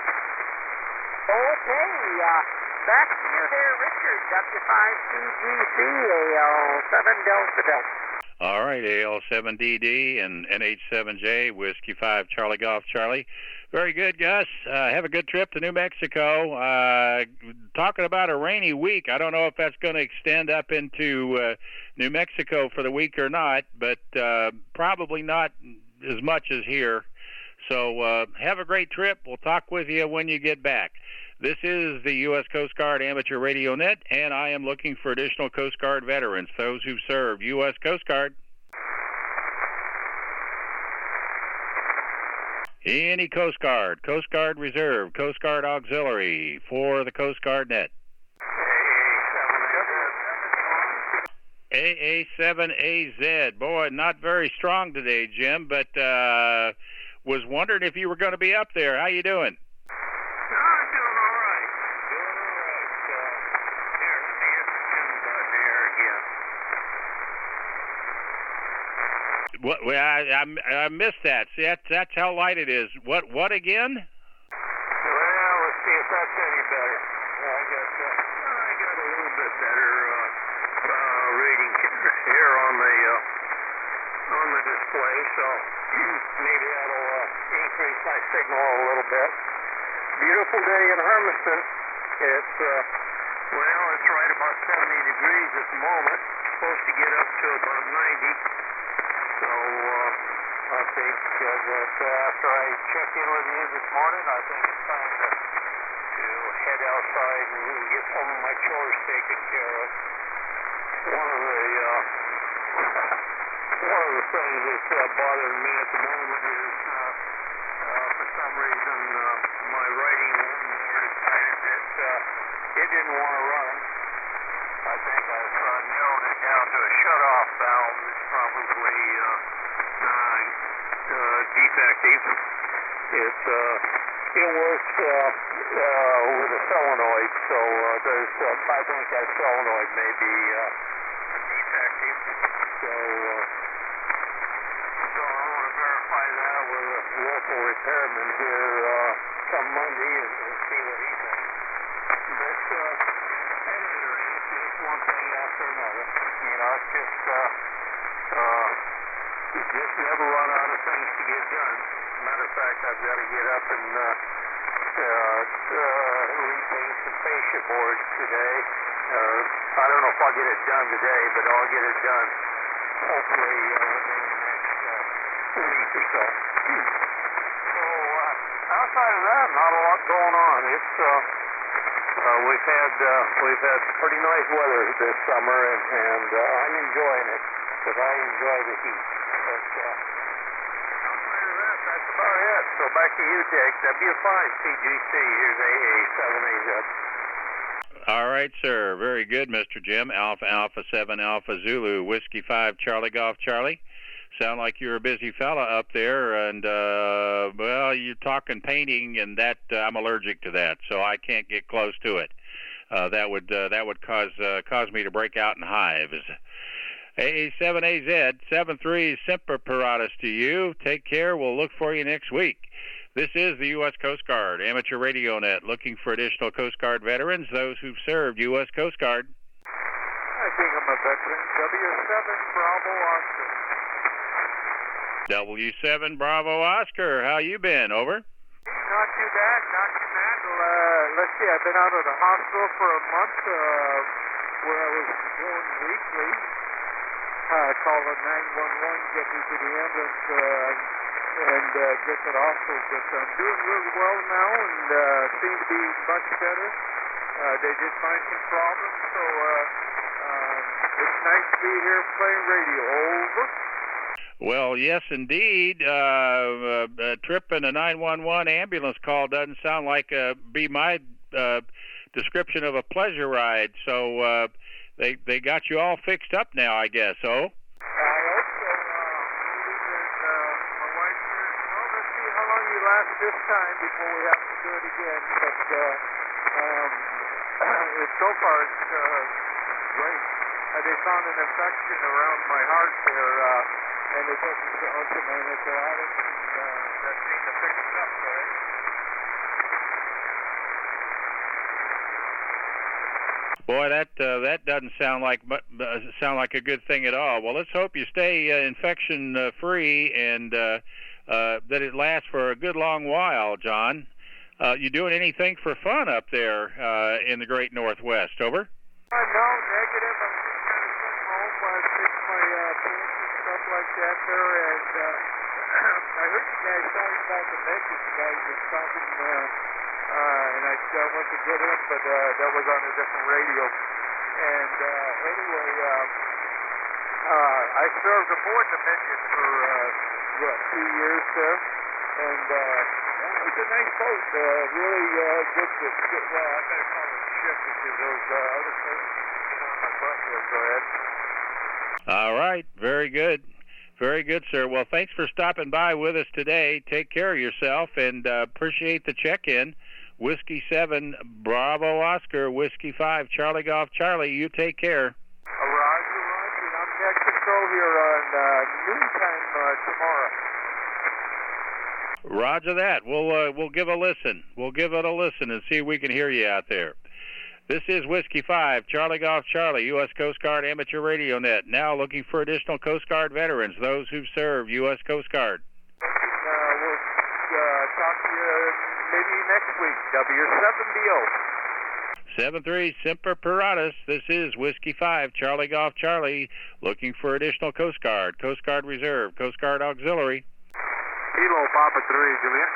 Okay, back to you there, Richard. W5CGC, AL7 Delta Delta. All right, AL7DD and NH7J, Whiskey 5 Charlie Golf Charlie. Very good, Gus. Have a good trip to New Mexico. Talking about a rainy week, I don't know if that's going to extend up into New Mexico for the week or not, but probably not as much as here. So have a great trip. We'll talk with you when you get back. This is the U.S. Coast Guard Amateur Radio Net, and I am looking for additional Coast Guard veterans, those who served U.S. Coast Guard. Any Coast Guard, Coast Guard Reserve, Coast Guard Auxiliary for the Coast Guard Net. AA7AZ. Boy, not very strong today, Jim, but was wondering if you were going to be up there. How you doing? I'm doing all right. Here, let me hit the chin button here again. What? I missed that. See, that's how light it is. What again? Well, let's see if that's any better. I got a little bit better reading here on the display, so maybe that'll increase my signal a little bit. Beautiful day in Hermiston. It's it's right about 70 degrees at the moment. Supposed to get up to about 90. So I think that after I check in with you this morning, I think it's time to head outside and get some of my chores taken care of. One of the things that's bothering me at the moment is for some reason my writing lawnmower decided that it didn't want to run. I think I've nailed it down to a shut-off valve that's probably defective. It works with a solenoid, so I think that solenoid may be defective. So I want to verify that with a local repairman here come Monday and see what he thinks. But at any rate, it's just one thing after another. You know, it's just never run out of things to get done. Matter of fact, I've got to get up and repaint some fascia boards today. I don't know if I'll get it done today, but I'll get it done hopefully within the next week or so. So outside of that, not a lot going on. It's we've had pretty nice weather this summer, and I'm enjoying it because I enjoy the heat. But outside of that, that's about it. So back to you, Dick. W5CGC. Here's AA7AZ. All right, sir. Very good, Mr. Jim. Alpha Alpha 7 Alpha Zulu, Whiskey 5 Charlie Golf Charlie. Sound like you're a busy fella up there, and well, you're talking painting, and that I'm allergic to that, so I can't get close to it. that would cause me to break out in hives. AA7AZ 73 Semper Paratus to you. Take care. We'll look for you next week. This is the U.S. Coast Guard Amateur Radio Net, looking for additional Coast Guard veterans, those who've served U.S. Coast Guard. I think I'm a veteran. W7 Bravo Oscar. W7 Bravo Oscar, how you been? Over. Not too bad, not too bad. Let's see, I've been out of the hospital for a month where I was going weekly. Call the 911, get me to the ambulance, and get to the hospital. But I'm doing really well now and seem to be much better. They did find some problems, so it's nice to be here playing radio. Over. Well, yes, indeed. A trip in a 911 ambulance call doesn't sound like be my description of a pleasure ride. So they got you all fixed up now, I guess. Oh. I hope so. My wife says, well, let's see how long you last this time before we have to do it again. But so far it's great. They found an infection around my heart there, and they put me onto my antibiotics, and that seemed to fix it up, right? Boy, that doesn't sound like a good thing at all. Well, let's hope you stay infection free and that it lasts for a good long while, John. You doing anything for fun up there in the Great Northwest? Over. No, negative. I'm just kind of sitting home, fix my pants and stuff like that there, and I heard you guys talking about the message. You guys were talking, and I went to get him, but that was on a different radio. And anyway, I served aboard the Midget for 2 years there, and it was a nice boat. Really good. Well, I better call it a ship because those other folks on my butt there. Go ahead. All right. Very good. Very good, sir. Well, thanks for stopping by with us today. Take care of yourself and appreciate the check-in. Whiskey 7, Bravo Oscar, Whiskey 5, Charlie Golf Charlie. You take care. Roger, and I'm net control here on noontime tomorrow. Roger that. We'll give a listen. We'll give it a listen and see if we can hear you out there. This is Whiskey 5, Charlie Golf Charlie, U.S. Coast Guard Amateur Radio Net. Now looking for additional Coast Guard veterans, those who've served U.S. Coast Guard. We'll talk to you maybe next week. W7BO. 73 Semper Paratus. This is Whiskey 5, Charlie Golf Charlie, looking for additional Coast Guard Reserve, Coast Guard Auxiliary. Kilo Papa 3, Juliet.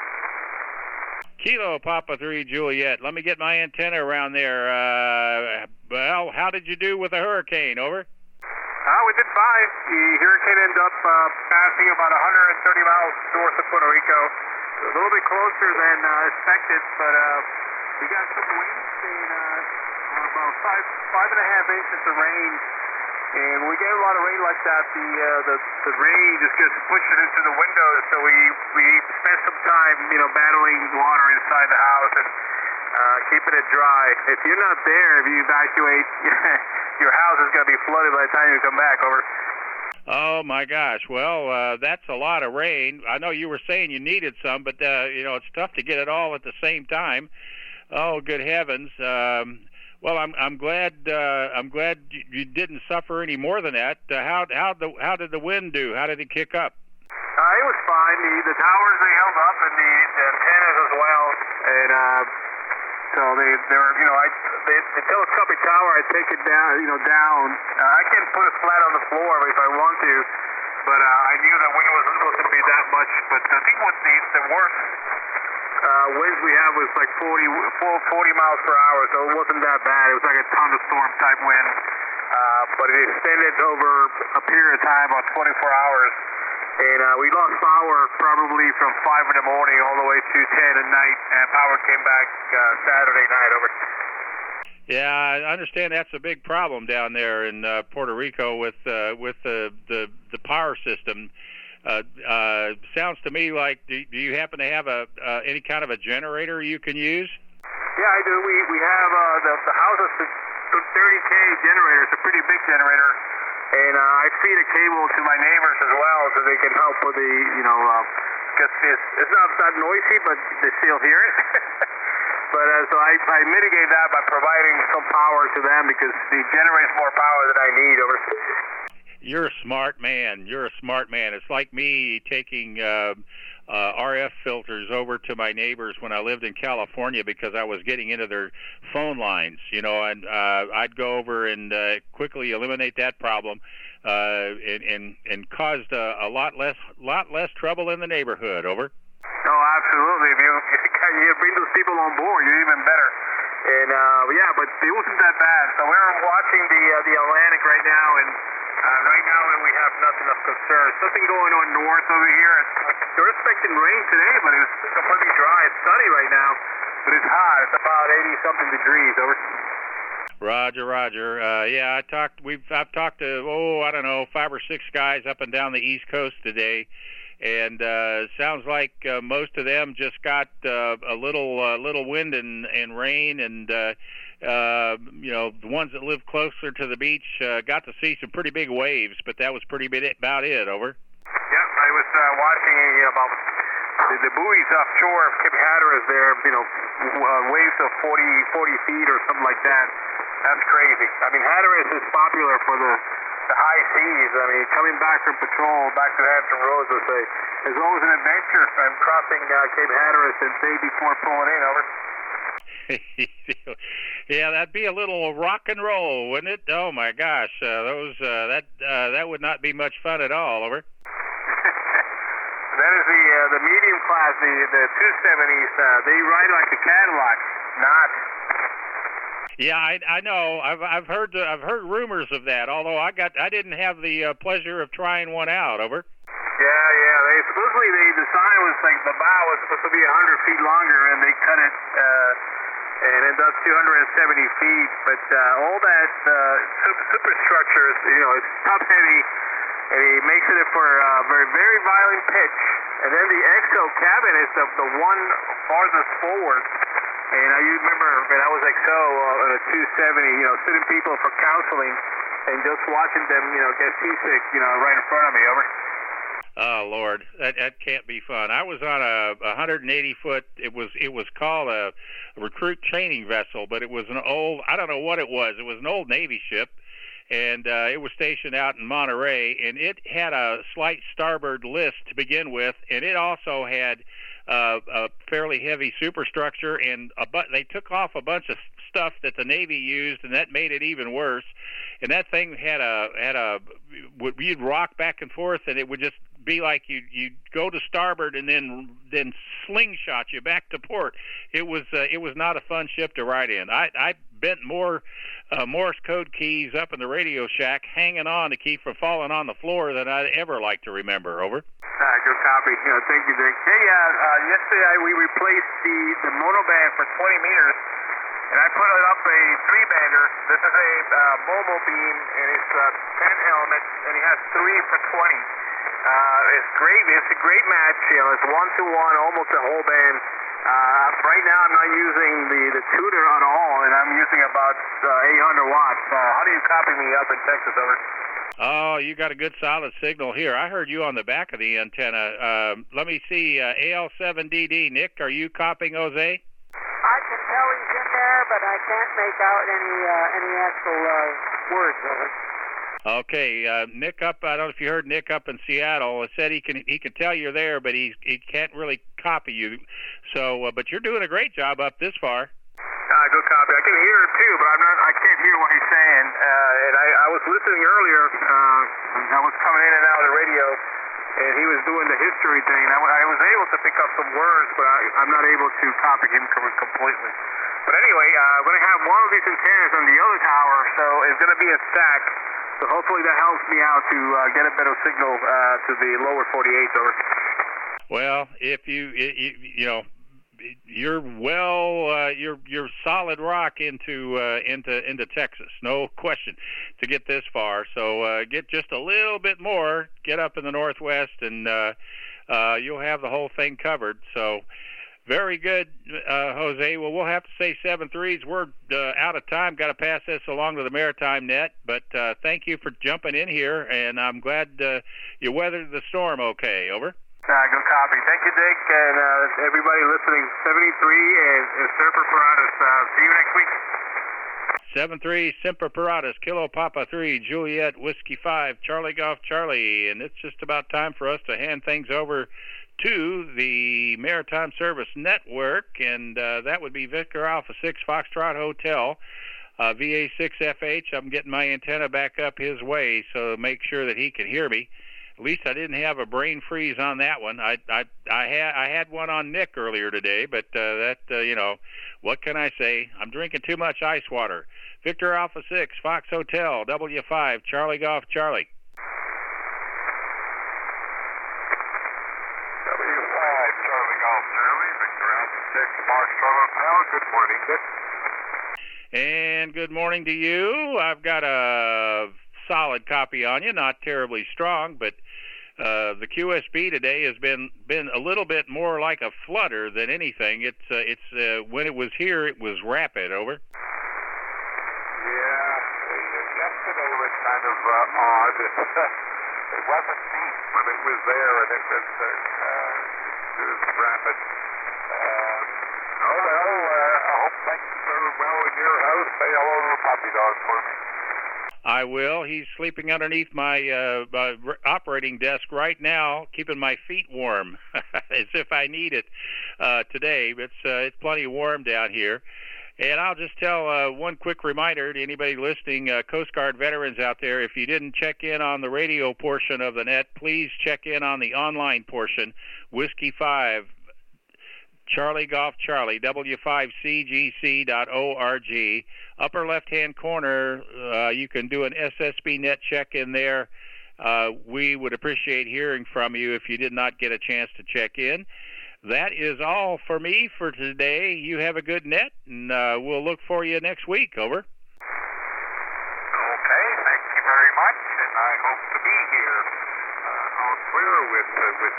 Kilo Papa 3 Juliet. Let me get my antenna around there. Well, how did you do with the hurricane? Over. We did fine. The hurricane ended up passing about 130 miles north of Puerto Rico. A little bit closer than expected, but we got some winds and about 5.5 inches of rain. And when we get a lot of rain like that, the rain just gets pushed into the windows. So we spent some time, battling water inside the house and keeping it dry. If you're not there, if you evacuate, your house is going to be flooded by the time you come back. Over. Oh my gosh! Well, that's a lot of rain. I know you were saying you needed some, but it's tough to get it all at the same time. Oh, good heavens! Well, I'm glad you didn't suffer any more than that. How did the wind do? How did it kick up? It was fine. The towers they held up, and the antennas as well. And so they were, the telescopic tower, I take it down, down. I can put it flat on the floor if I want to, but I knew that wind wasn't supposed to be that much. But I think what the worst winds we had was like 40 miles per hour, so it wasn't that bad. It was like a thunderstorm type wind, but it extended over a period of time, about 24 hours. And we lost power probably from 5 in the morning all the way to 10 at night, and power came back Saturday night. Over. Yeah, I understand that's a big problem down there in Puerto Rico with the power system. Sounds to me like do you happen to have any kind of a generator you can use? Yeah, I do. We have the house is a 30K generator. It's a pretty big generator. And I feed a cable to my neighbors as well so they can help with the, because it's not that noisy, but they still hear it. But so I mitigate that by providing some power to them because it generates more power than I need. You're a smart man. You're a smart man. It's like me taking RF filters over to my neighbors when I lived in California because I was getting into their phone lines, and I'd go over and quickly eliminate that problem, and caused a lot less trouble in the neighborhood. Over. Oh, absolutely. If you bring those people on board, you're even better. And yeah, but it wasn't that bad. So we're watching the Atlantic right now, and right now we have nothing of concern. Something going on north over here. They're expecting rain today, but it's completely dry. It's sunny right now, but it's hot. It's about 80-something degrees. Over. Roger. Yeah, I've talked to I don't know, 5 or 6 guys up and down the East Coast today, and sounds like most of them just got a little wind and rain, and the ones that live closer to the beach got to see some pretty big waves, but that was about it. Over. Yeah, I was watching about the buoys offshore of Cape Hatteras there, waves of 40 feet or something like that. That's crazy. I mean, Hatteras is popular for the high seas. I mean, coming back from patrol back to Hampton Roads was it's always an adventure. I'm crossing Cape Hatteras the day before pulling in. Over. Yeah, that'd be a little rock and roll, wouldn't it? Oh my gosh, that would not be much fun at all. Over. That is the medium class, the 270s. They ride like the Cadillac, not. Yeah, I know. I've heard rumors of that. Although I didn't have the pleasure of trying one out. Over. Yeah. They supposedly the design was like the bow was supposed to be 100 feet longer, and they cut it, and it does 270 feet. But all that superstructure, it's top heavy, and he makes it for very very violent pitch. And then the XO cabin is the one farthest forward. And you remember when I was XO on a 270, sitting people for counseling and just watching them, get seasick, right in front of me. Over. Oh Lord, that can't be fun. I was on a 180-foot. It was called a recruit training vessel, but it was an old. I don't know what it was. It was an old Navy ship, and it was stationed out in Monterey, and it had a slight starboard list to begin with, and it also had a fairly heavy superstructure, and they took off a bunch of stuff that the Navy used, and that made it even worse. And that thing you'd rock back and forth, and it would just be like you'd go to starboard and then slingshot you back to port. It was not a fun ship to ride in. I bent more Morse code keys up in the radio shack, hanging on to keep from falling on the floor than I'd ever like to remember. Over. Good copy. Thank you, Dick. Hey, yesterday we replaced the monoband for 20 meters, and I put it up a 3-bander. This is a mobile beam, and it's 10 elements, and it has 3 for 20. It's great. It's a great match. It's 1-to-1, almost a whole band. Right now I'm not using the tuner at all, and I'm using about 800 watts. How do you copy me up in Texas? Over. Oh, you got a good solid signal here. I heard you on the back of the antenna. Let me see, AL7DD. Nick, are you copying Jose? I can tell he's in there, but I can't make out any actual words of it. Okay, Nick up. I don't know if you heard Nick up in Seattle. Said he can tell you're there, but he can't really copy you. So, but you're doing a great job up this far. Good copy. I can hear him too, but I can't hear what he's saying. And I was listening earlier. I was coming in and out of the radio, and he was doing the history thing. And I was able to pick up some words, but I'm not able to copy him completely. But anyway, I'm going to have one of these antennas on the other tower, so it's going to be a stack. So hopefully that helps me out to get a better signal to the lower 48s. Over. Well, if you're solid rock into Texas, no question, to get this far. So get just a little bit more, get up in the Northwest, and you'll have the whole thing covered. So Very good, Jose. Well, we'll have to say 7-3s. We're out of time. Got to pass this along to the Maritime Net. But thank you for jumping in here, and I'm glad you weathered the storm okay. Over. Good copy. Thank you, Dick, and everybody listening. 73 and Semper Paratus. See you next week. 7-3, Semper Paratus, Kilo Papa 3, Juliet, Whiskey 5, Charlie Golf Charlie. And it's just about time for us to hand things over to the Maritime Service Network, and that would be Victor Alpha 6 Foxtrot Hotel, VA6FH. I'm getting my antenna back up his way, so make sure that he can hear me. At least I didn't have a brain freeze on that one. I had one on Nick earlier today, but what can I say? I'm drinking too much ice water. Victor Alpha 6 Fox Hotel, W5 Charlie Golf Charlie. W5 Charlie Golf Charlie, Victor Alpha 6 Foxtrot Hotel. Good morning, Dick. And good morning to you. I've got a solid copy on you, not terribly strong, but the QSB today has been a little bit more like a flutter than anything. It's when it was here, it was rapid. Over. Yeah, yesterday was kind of odd. It wasn't deep, but it was there, and it was rapid. I hope things are well in your house. Say hello to the puppy dog for me. I will. He's sleeping underneath my operating desk right now, keeping my feet warm, as if I need it today. It's plenty warm down here. And I'll just tell one quick reminder to anybody listening, Coast Guard veterans out there, if you didn't check in on the radio portion of the net, please check in on the online portion, Whiskey 5, Charlie Golf Charlie, W5CGC.org. Upper left-hand corner, you can do an SSB net check in there. We would appreciate hearing from you if you did not get a chance to check in. That is all for me for today. You have a good net, and we'll look for you next week. Over. Okay, thank you very much, and I hope to be here on clear with you.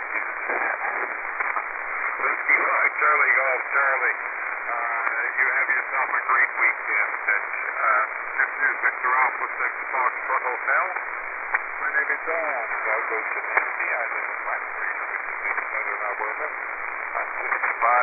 Whiskey 5 Charlie Golf Charlie. You have yourself a great weekend. This is Victor Alpha 6 Foxtrot Hotel. My name is Don. I'll go to Nancy. I live in Black Creek, which is in southern Alberta. I'm 65.